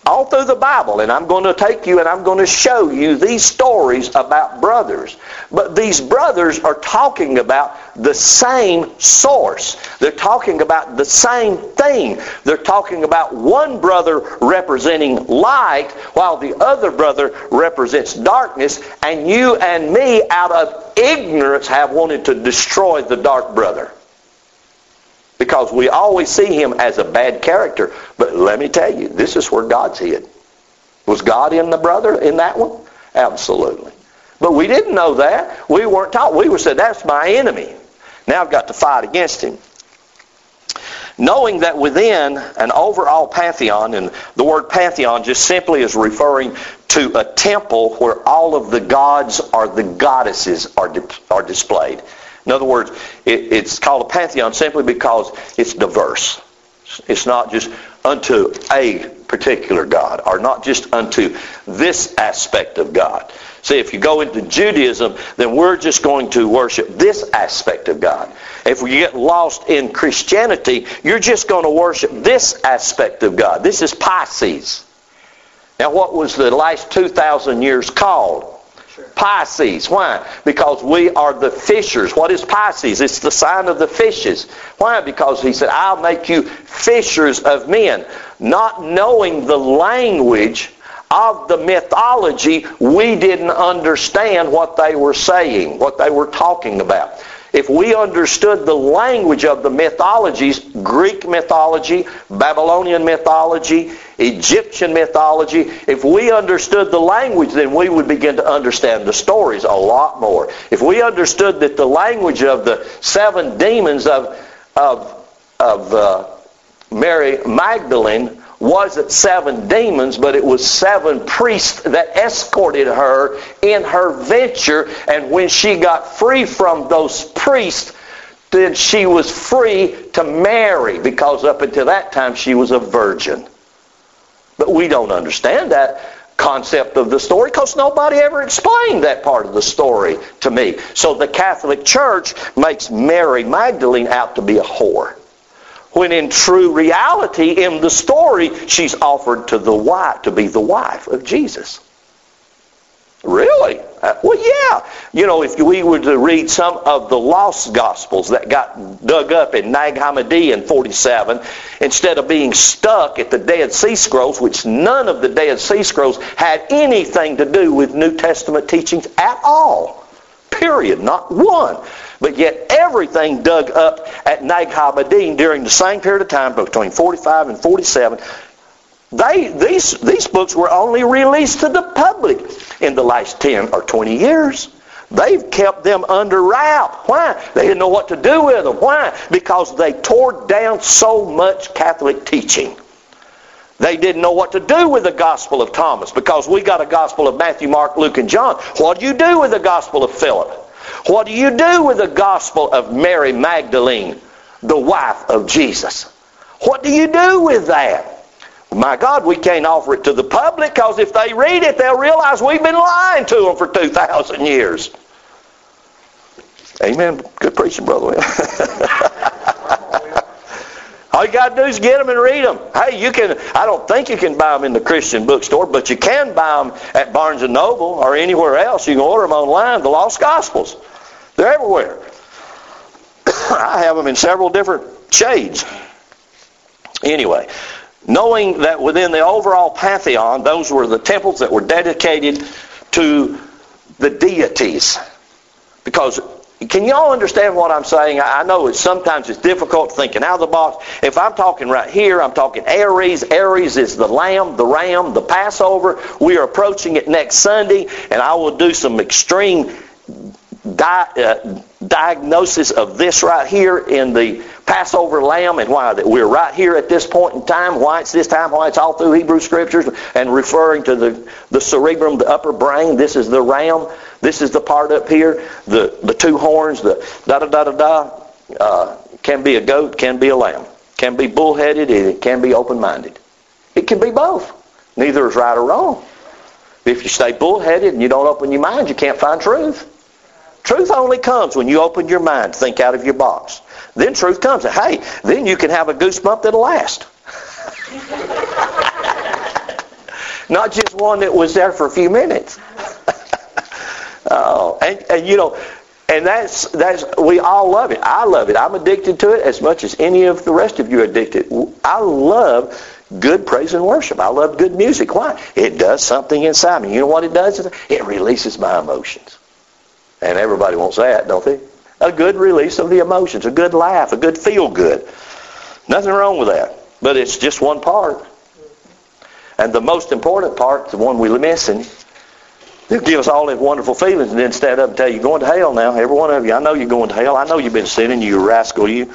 All through the Bible, and I'm going to take you and I'm going to show you these stories about brothers. But these brothers are talking about the same source. They're talking about the same thing. They're talking about one brother representing light while the other brother represents darkness. And you and me, out of ignorance, have wanted to destroy the dark brother. Because we always see him as a bad character. But let me tell you, this is where God's hid. Was God in the brother in that one? Absolutely. But we didn't know that. We weren't taught. We were said, that's my enemy. Now I've got to fight against him. Knowing that within an overall pantheon, and the word pantheon just simply is referring to a temple where all of the gods or the goddesses are displayed. In other words, it's called a pantheon simply because it's diverse. It's not just unto a particular God, or not just unto this aspect of God. See, if you go into Judaism, then we're just going to worship this aspect of God. If we get lost in Christianity, you're just going to worship this aspect of God. This is Pisces. Now, what was the last 2,000 years called? Pisces. Why? Because we are the fishers. What is Pisces? It's the sign of the fishes. Why? Because he said, I'll make you fishers of men. Not knowing the language of the mythology, we didn't understand what they were saying, what they were talking about. If we understood the language of the mythologies, Greek mythology, Babylonian mythology, Egyptian mythology, if we understood the language, then we would begin to understand the stories a lot more. If we understood that the language of the 7 demons of Mary Magdalene wasn't 7 demons, but it was 7 priests that escorted her in her venture. And when she got free from those priests, then she was free to marry, because up until that time she was a virgin. But we don't understand that concept of the story because nobody ever explained that part of the story to me. So the Catholic Church makes Mary Magdalene out to be a whore, when in true reality, in the story, she's offered to the wife, to be the wife of Jesus. Really? Well, yeah. You know, if we were to read some of the lost Gospels that got dug up in Nag Hammadi in 47, instead of being stuck at the Dead Sea Scrolls, which none of the Dead Sea Scrolls had anything to do with New Testament teachings at all. Period. Not one. But yet everything dug up at Nag Hammadi during the same period of time, between 45 and 47, these books were only released to the public in the last 10 or 20 years. They've kept them under wrap. Why? They didn't know what to do with them. Why? Because they tore down so much Catholic teaching. They didn't know what to do with the Gospel of Thomas, because we got a Gospel of Matthew, Mark, Luke, and John. What do you do with the Gospel of Philip? What do you do with the Gospel of Mary Magdalene, the wife of Jesus? What do you do with that? My God, we can't offer it to the public, because if they read it, they'll realize we've been lying to them for 2,000 years. Amen. Good preaching, Brother Will. All you got to do is get them and read them. Hey, you can. I don't think you can buy them in the Christian bookstore, but you can buy them at Barnes & Noble or anywhere else. You can order them online, the Lost Gospels. They're everywhere. I have them in several different shades. Anyway, knowing that within the overall pantheon, those were the temples that were dedicated to the deities. Because, can y'all understand what I'm saying? I know sometimes it's difficult thinking out of the box. If I'm talking right here, I'm talking Aries. Aries is the lamb, the ram, the Passover. We are approaching it next Sunday, and I will do some extreme diagnosis of this right here in the Passover lamb, and why that we're right here at this point in time, why it's this time, why it's all through Hebrew Scriptures, and referring to the cerebrum, the upper brain. This is the ram. This is the part up here, the 2 horns, the da-da-da-da-da. Can be a goat, can be a lamb. Can be bullheaded, it can be open-minded. It can be both. Neither is right or wrong. If you stay bullheaded and you don't open your mind, you can't find truth. Truth only comes when you open your mind, think out of your box. Then truth comes. Hey, then you can have a goosebump that'll last. Not just one that was there for a few minutes. Oh, and you know, and that's we all love it. I love it. I'm addicted to it as much as any of the rest of you are addicted. I love good praise and worship. I love good music. Why? It does something inside me. You know what it does? It releases my emotions. And everybody wants that, don't they? A good release of the emotions, a good laugh, a good feel good. Nothing wrong with that. But it's just one part. And the most important part, the one we're missing, they'll give us all these wonderful feelings and then stand up and tell you, you're going to hell now. Every one of you, I know you're going to hell. I know you've been sinning, you rascal, you.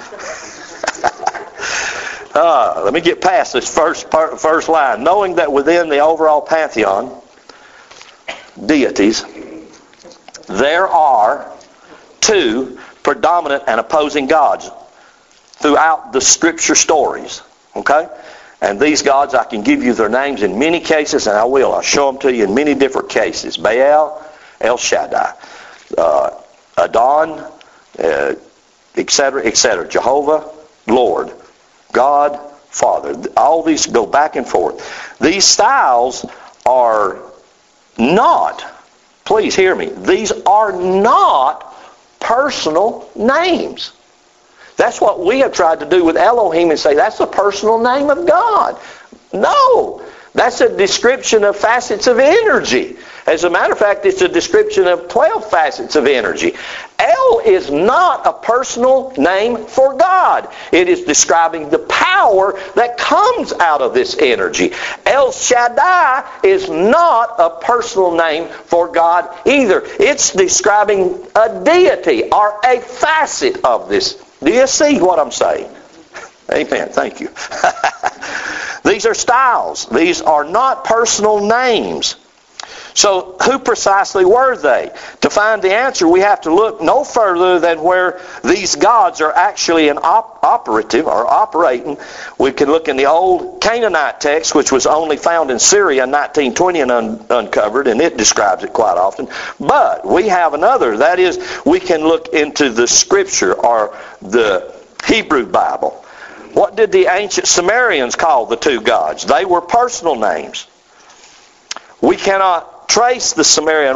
Let me get past this first line. Knowing that within the overall pantheon, deities, there are two predominant and opposing gods throughout the Scripture stories. Okay? And these gods, I can give you their names in many cases, and I will. I'll show them to you in many different cases. Baal, El Shaddai, Adon, etc., etc. Jehovah, Lord, God, Father. All these go back and forth. These styles are not, please hear me, these are not personal names. That's what we have tried to do with Elohim and say that's the personal name of God. No, that's a description of facets of energy. As a matter of fact, it's a description of 12 facets of energy. El is not a personal name for God. It is describing the power that comes out of this energy. El Shaddai is not a personal name for God either. It's describing a deity or a facet of this. Do you see what I'm saying? Amen. Thank you. These are styles. These are not personal names. So who precisely were they? To find the answer, we have to look no further than where these gods are actually operative or operating. We can look in the old Canaanite text, which was only found in Syria in 1920 and uncovered, and it describes it quite often. But we have another. That is, we can look into the Scripture or the Hebrew Bible. What did the ancient Sumerians call the two gods? They were personal names. We can trace the Sumerian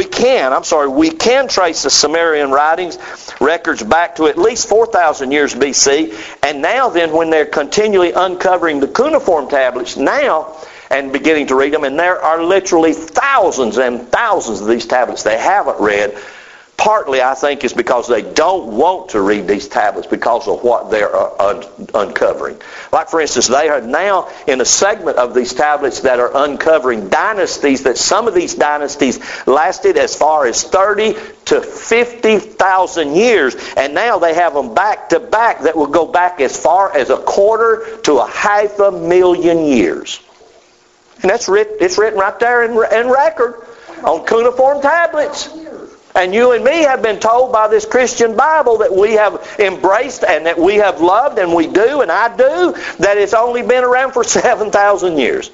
writings, records back to at least 4,000 years BC. And now then, when they're continually uncovering the cuneiform tablets now and beginning to read them, and there are literally thousands and thousands of these tablets they haven't read. Partly, I think, is because they don't want to read these tablets because of what they're uncovering. Like, for instance, they are now in a segment of these tablets that are uncovering dynasties, that some of these dynasties lasted as far as 30 to 50,000 years. And now they have them back to back that will go back as far as 250,000 to 500,000 years. And it's written right there in record on cuneiform tablets. And you and me have been told by this Christian Bible that we have embraced and that we have loved, and we do, and I do, that it's only been around for 7,000 years.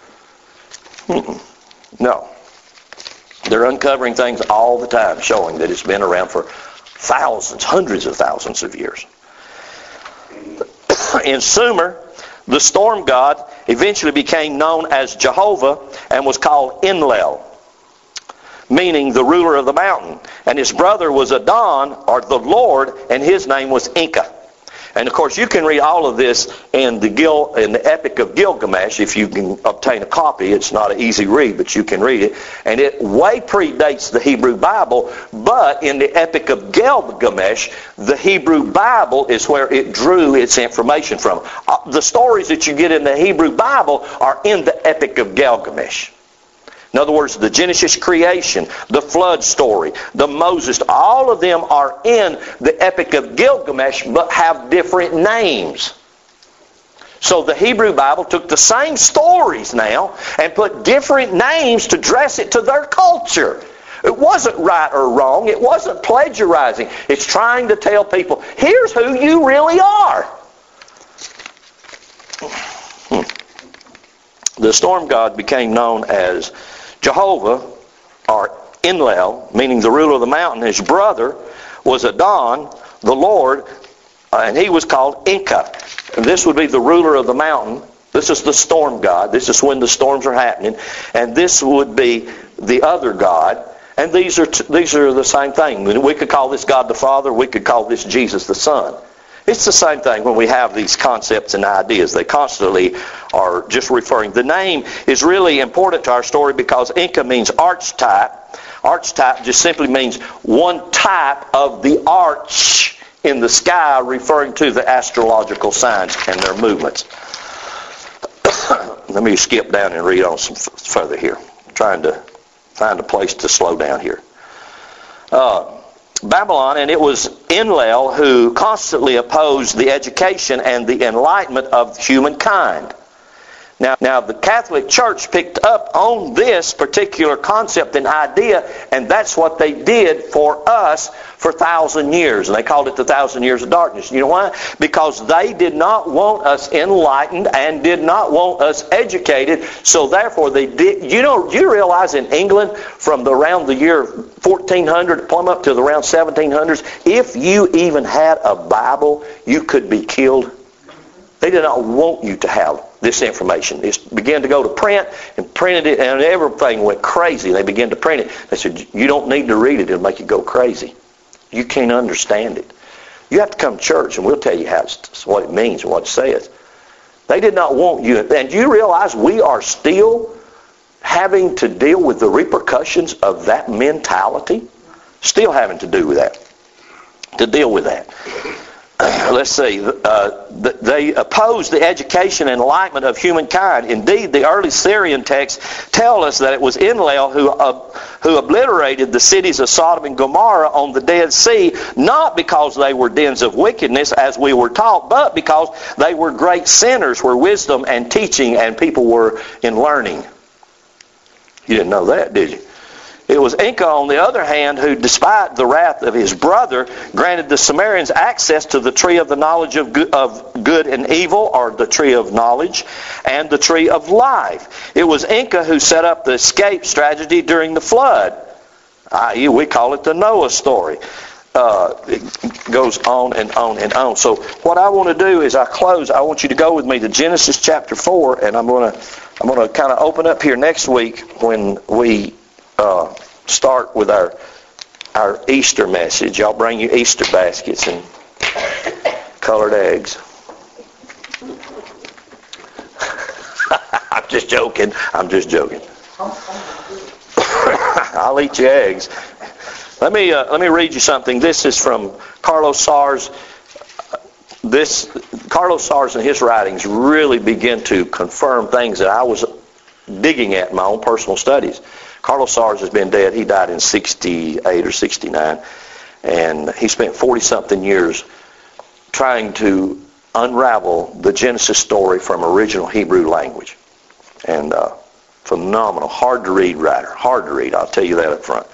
No. They're uncovering things all the time, showing that it's been around for thousands, hundreds of thousands of years. In Sumer, the storm god eventually became known as Jehovah and was called Enlil, meaning the ruler of the mountain. And his brother was Adon, or the Lord, and his name was Inca. And of course, you can read all of this in the Epic of Gilgamesh if you can obtain a copy. It's not an easy read, but you can read it. And it way predates the Hebrew Bible, but in the Epic of Gilgamesh, the Hebrew Bible is where it drew its information from. The stories that you get in the Hebrew Bible are in the Epic of Gilgamesh. In other words, the Genesis creation, the flood story, the Moses, all of them are in the Epic of Gilgamesh, but have different names. So the Hebrew Bible took the same stories now and put different names to dress it to their culture. It wasn't right or wrong. It wasn't plagiarizing. It's trying to tell people, here's who you really are. The storm god became known as Jehovah, or Enlil, meaning the ruler of the mountain. His brother was Adon, the Lord, and he was called Inca. And this would be the ruler of the mountain, This is the storm god. This is when the storms are happening. And this would be the other god. And these are the same thing. We could call this God the Father. We could call this Jesus the Son. It's the same thing when we have these concepts and ideas. They constantly are just referring. The name is really important to our story because Inca means archetype. Archetype just simply means one type of the arch in the sky, referring to the astrological signs and their movements. Let me skip down and read on some further here. I'm trying to find a place to slow down here. Babylon, and it was Enlil who constantly opposed the education and the enlightenment of humankind. Now, the Catholic Church picked up on this particular concept and idea, and that's what they did for us for 1,000 years. And they called it the 1,000 years of darkness. You know why? Because they did not want us enlightened and did not want us educated. So therefore, they did. You realize in England, from around the year 1400 plumb up to around 1700s, if you even had a Bible, you could be killed. They did not want you to have this information. It began to go to print and printed it, and everything went crazy. They began to print it. They said, you don't need to read it. It'll make you go crazy. You can't understand it. You have to come to church, and we'll tell you what it means and what it says. They did not want you. And you realize we are still having to deal with the repercussions of that mentality? Still having to do with that. To deal with that. Let's see, they opposed the education and enlightenment of humankind. Indeed, the early Syrian texts tell us that it was Enlil who obliterated the cities of Sodom and Gomorrah on the Dead Sea, not because they were dens of wickedness, as we were taught, but because they were great sinners where wisdom and teaching and people were in learning. You didn't know that, did you? It was Inca, on the other hand, who, despite the wrath of his brother, granted the Sumerians access to the tree of the knowledge of good and evil, or the tree of knowledge, and the tree of life. It was Inca who set up the escape strategy during the flood. We call it the Noah story. It goes on and on and on. So what I want to do is I want you to go with me to Genesis chapter 4, and I'm going to kind of open up here next week when we start with our Easter message. Y'all bring your Easter baskets and colored eggs. I'm just joking. I'll eat your eggs. Let me read you something. This is from Carlos Sars. Carlos Sars and his writings really begin to confirm things that I was digging at in my own personal studies. Carlos Sars has been dead. He died in 68 or 69. And he spent 40-something years trying to unravel the Genesis story from original Hebrew language. And phenomenal. Hard to read writer. Hard to read. I'll tell you that up front.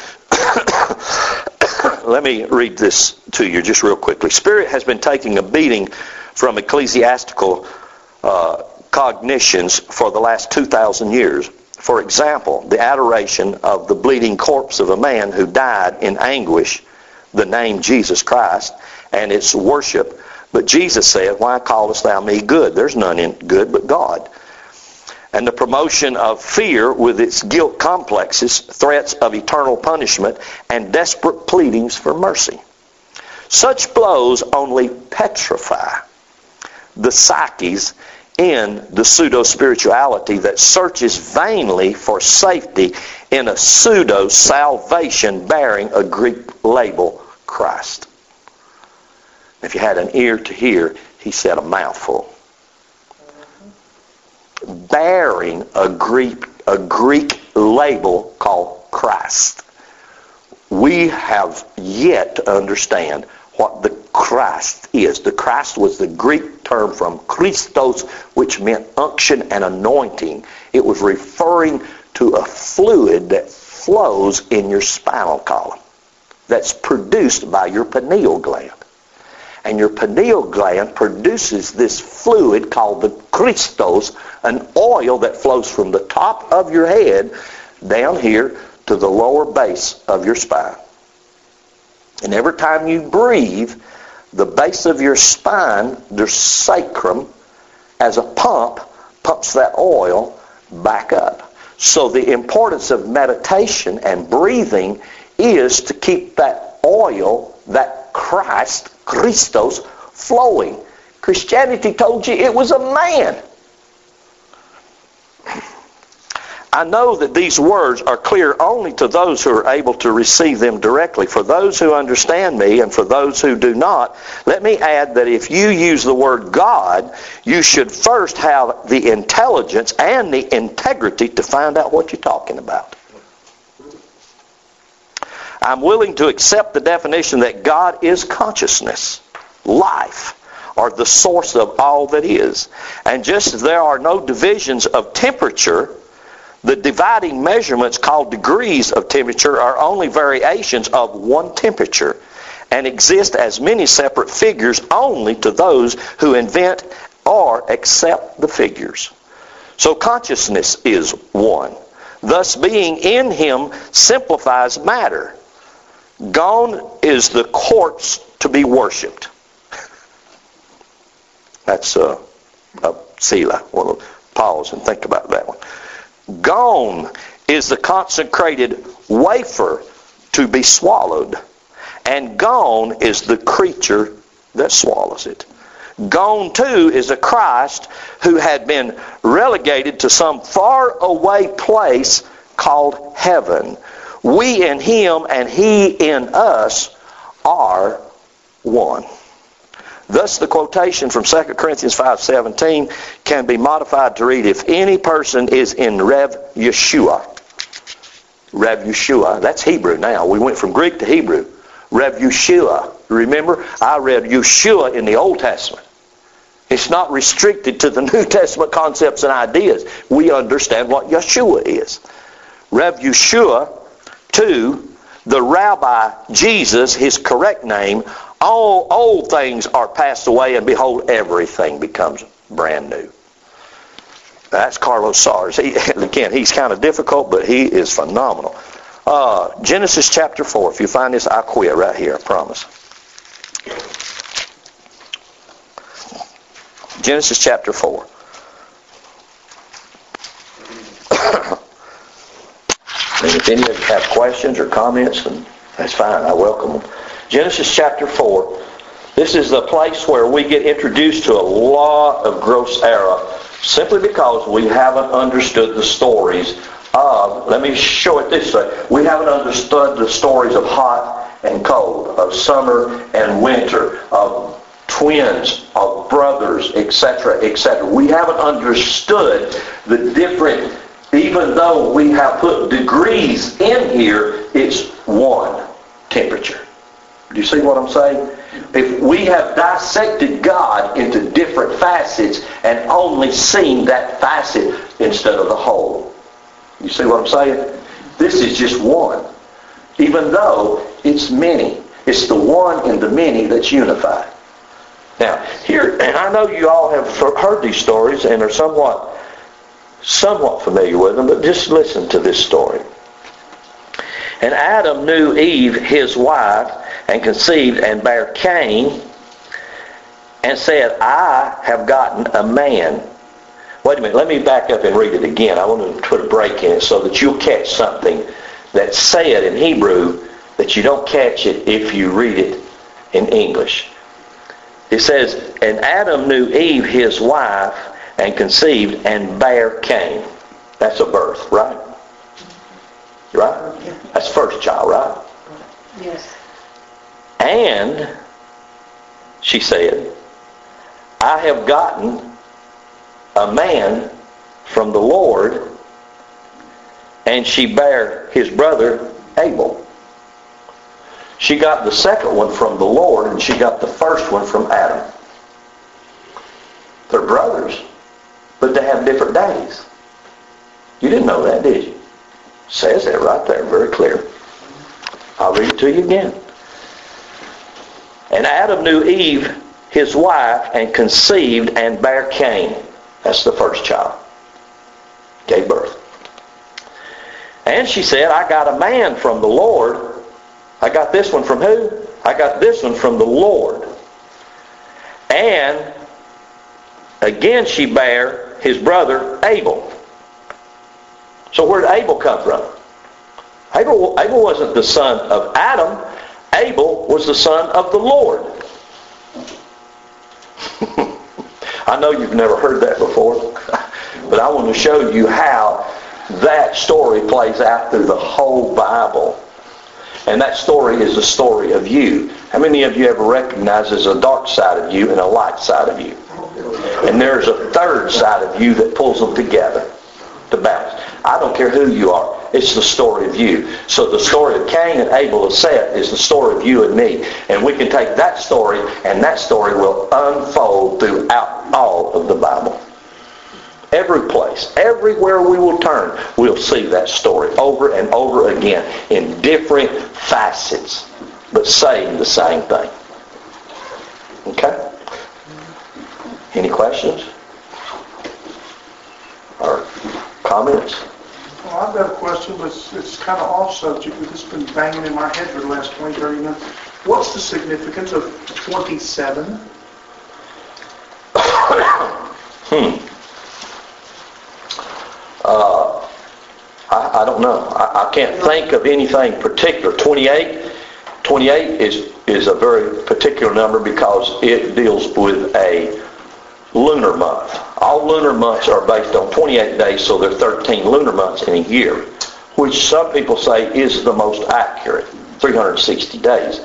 Let me read this to you just real quickly. Spirit has been taking a beating from ecclesiastical cognitions for the last 2,000 years. For example, the adoration of the bleeding corpse of a man who died in anguish, the name Jesus Christ, and its worship. But Jesus said, why callest thou me good? There's none in good but God. And the promotion of fear with its guilt complexes, threats of eternal punishment, and desperate pleadings for mercy. Such blows only petrify the psyches in the pseudo-spirituality that searches vainly for safety in a pseudo-salvation bearing a Greek label, Christ. If you had an ear to hear, he said a mouthful. Bearing a Greek label called Christ. We have yet to understand what the Christ is. The Christ was the Greek term from Christos, which meant unction and anointing. It was referring to a fluid that flows in your spinal column that's produced by your pineal gland. And your pineal gland produces this fluid called the Christos, an oil that flows from the top of your head down here to the lower base of your spine. And every time you breathe, the base of your spine, the sacrum, as a pump, pumps that oil back up. So the importance of meditation and breathing is to keep that oil, that Christos, flowing. Christianity told you it was a man. I know that these words are clear only to those who are able to receive them directly. For those who understand me and for those who do not, let me add that if you use the word God, you should first have the intelligence and the integrity to find out what you're talking about. I'm willing to accept the definition that God is consciousness, life, or the source of all that is. And just as there are no divisions of temperature, the dividing measurements called degrees of temperature are only variations of one temperature and exist as many separate figures only to those who invent or accept the figures. So consciousness is one. Thus being in Him simplifies matter. Gone is the corpse to be worshipped. That's a Selah. Well, pause and think about that one. Gone is the consecrated wafer to be swallowed, and gone is the creature that swallows it. Gone too is a Christ who had been relegated to some faraway place called heaven. We in Him and He in us are one. Thus the quotation from 2 Corinthians 5:17 can be modified to read, if any person is in Rev Yeshua. Rev Yeshua, that's Hebrew now. We went from Greek to Hebrew. Rev Yeshua. Remember, I read Yeshua in the Old Testament. It's not restricted to the New Testament concepts and ideas. We understand what Yeshua is. Rev Yeshua, to the Rabbi Jesus, his correct name, all old things are passed away, and behold, everything becomes brand new. That's Carlos Sars. Again, he's kind of difficult, but he is phenomenal. Genesis chapter 4. If you find this, I quit right here, I promise. Genesis chapter 4. And if any of you have questions or comments, then that's fine. I welcome them. Genesis chapter 4. This is the place where we get introduced to a lot of gross error simply because we haven't understood the stories of, let me show it this way, we haven't understood the stories of hot and cold, of summer and winter, of twins, of brothers, etc., etc. We haven't understood the different, even though we have put degrees in here, it's one temperature. Do you see what I'm saying? If we have dissected God into different facets and only seen that facet instead of the whole. You see what I'm saying? This is just one. Even though it's many. It's the one in the many that's unified. Now, here, and I know you all have heard these stories and are somewhat familiar with them, but just listen to this story. And Adam knew Eve, his wife, and conceived and bare Cain, and said, I have gotten a man. Wait a minute, let me back up and read it again. I want to put a break in it so that you'll catch something that's said in Hebrew that you don't catch it if you read it in English. It says, and Adam knew Eve, his wife, and conceived and bare Cain. That's a birth, right? Right? That's first child, right? Yes. And she said, I have gotten a man from the Lord, and she bare his brother Abel. She got the second one from the Lord, and she got the first one from Adam. They're brothers, but they have different daddies. You didn't know that, did you? It says that right there, very clear. I'll read it to you again. And Adam knew Eve, his wife, and conceived and bare Cain. That's the first child. Gave birth. And she said, I got a man from the Lord. I got this one from who? I got this one from the Lord. And again she bare his brother Abel. So where did Abel come from? Abel wasn't the son of Adam. Abel was the son of the Lord. I know you've never heard that before, but I want to show you how that story plays out through the whole Bible. And that story is the story of you. How many of you ever recognize there's a dark side of you and a light side of you? And there's a third side of you that pulls them together to balance. I don't care who you are. It's the story of you. So the story of Cain and Abel and Seth is the story of you and me. And we can take that story, and that story will unfold throughout all of the Bible. Every place, everywhere we will turn, we'll see that story over and over again in different facets, but saying the same thing. Okay? Any questions? Or comments? Well, I've got a question, but it's kind of off subject. It's been banging in my head for the last 20, 30 minutes. What's the significance of 27? I don't know. I can't think of anything particular. 28 is a very particular number because it deals with a lunar month. All lunar months are based on 28 days, so there are 13 lunar months in a year, which some people say is the most accurate, 360 days.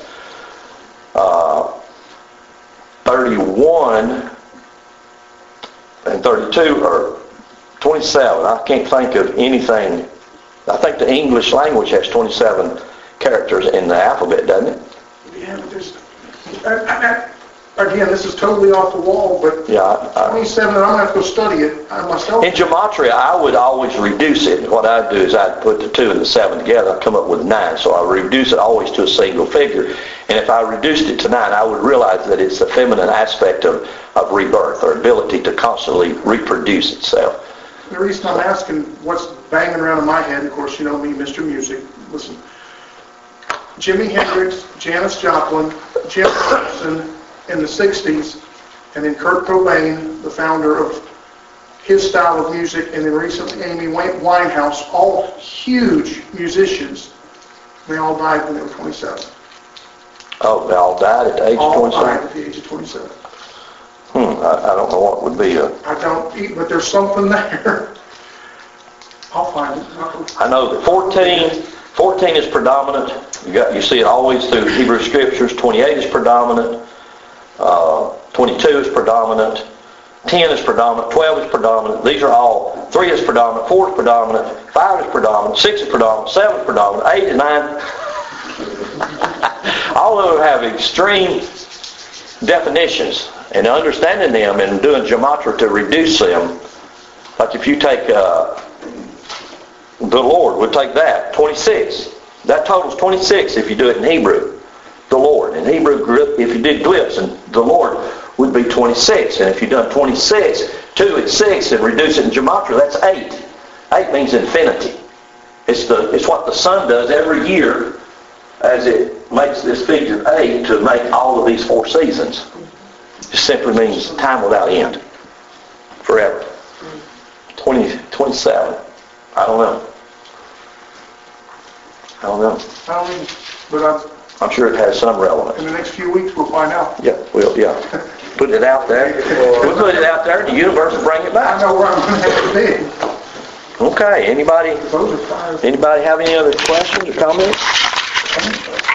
31 and 32 are 27. I can't think of anything. I think the English language has 27 characters in the alphabet, doesn't it? Yeah, but there's... Again, this is totally off the wall, but 27, I'm going to have to go study it myself. In gematria, I would always reduce it. What I'd do is I'd put the 2 and the 7 together and come up with 9. So I reduce it always to a single figure. And if I reduced it to 9, I would realize that it's the feminine aspect of rebirth, or ability to constantly reproduce itself. The reason I'm asking what's banging around in my head, of course, you know me, Mr. Music. Listen, Jimi Hendrix, Janis Joplin, Jim Morrison in the 60s, and then Kurt Cobain, the founder of his style of music, and then recently Amy Winehouse, all huge musicians. They all died when they were 27. Oh, they all died at the age of 27? All died at the age of 27. I don't know what would be a... I don't eat, but there's something there. I'll find it. I know that 14 is predominant. You see it always through Hebrew Scriptures. 28 is predominant. 22 is predominant. 10 is predominant. 12 is predominant. These are all. 3 is predominant. 4 is predominant. 5 is predominant. 6 is predominant. 7 is predominant. 8 and 9. All of them have extreme definitions. And understanding them and doing gematria to reduce them. Like if you take the Lord, we'll take that. 26. That totals 26 if you do it in Hebrew. The Lord. In Hebrew, if you did glyphs, and the Lord would be 26. And if you done 26, 2 and 6, and reduce it in gematria, that's 8. 8 means infinity. It's what the sun does every year as it makes this figure 8 to make all of these 4 seasons. It simply means time without end. Forever. 27. I don't know. But I'm sure it has some relevance. In the next few weeks, we'll find out. Yeah, put it out there. We'll put it out there. The universe will bring it back. I know where I'm going to have to be. Okay. Anybody Those are 5. have any other questions or comments?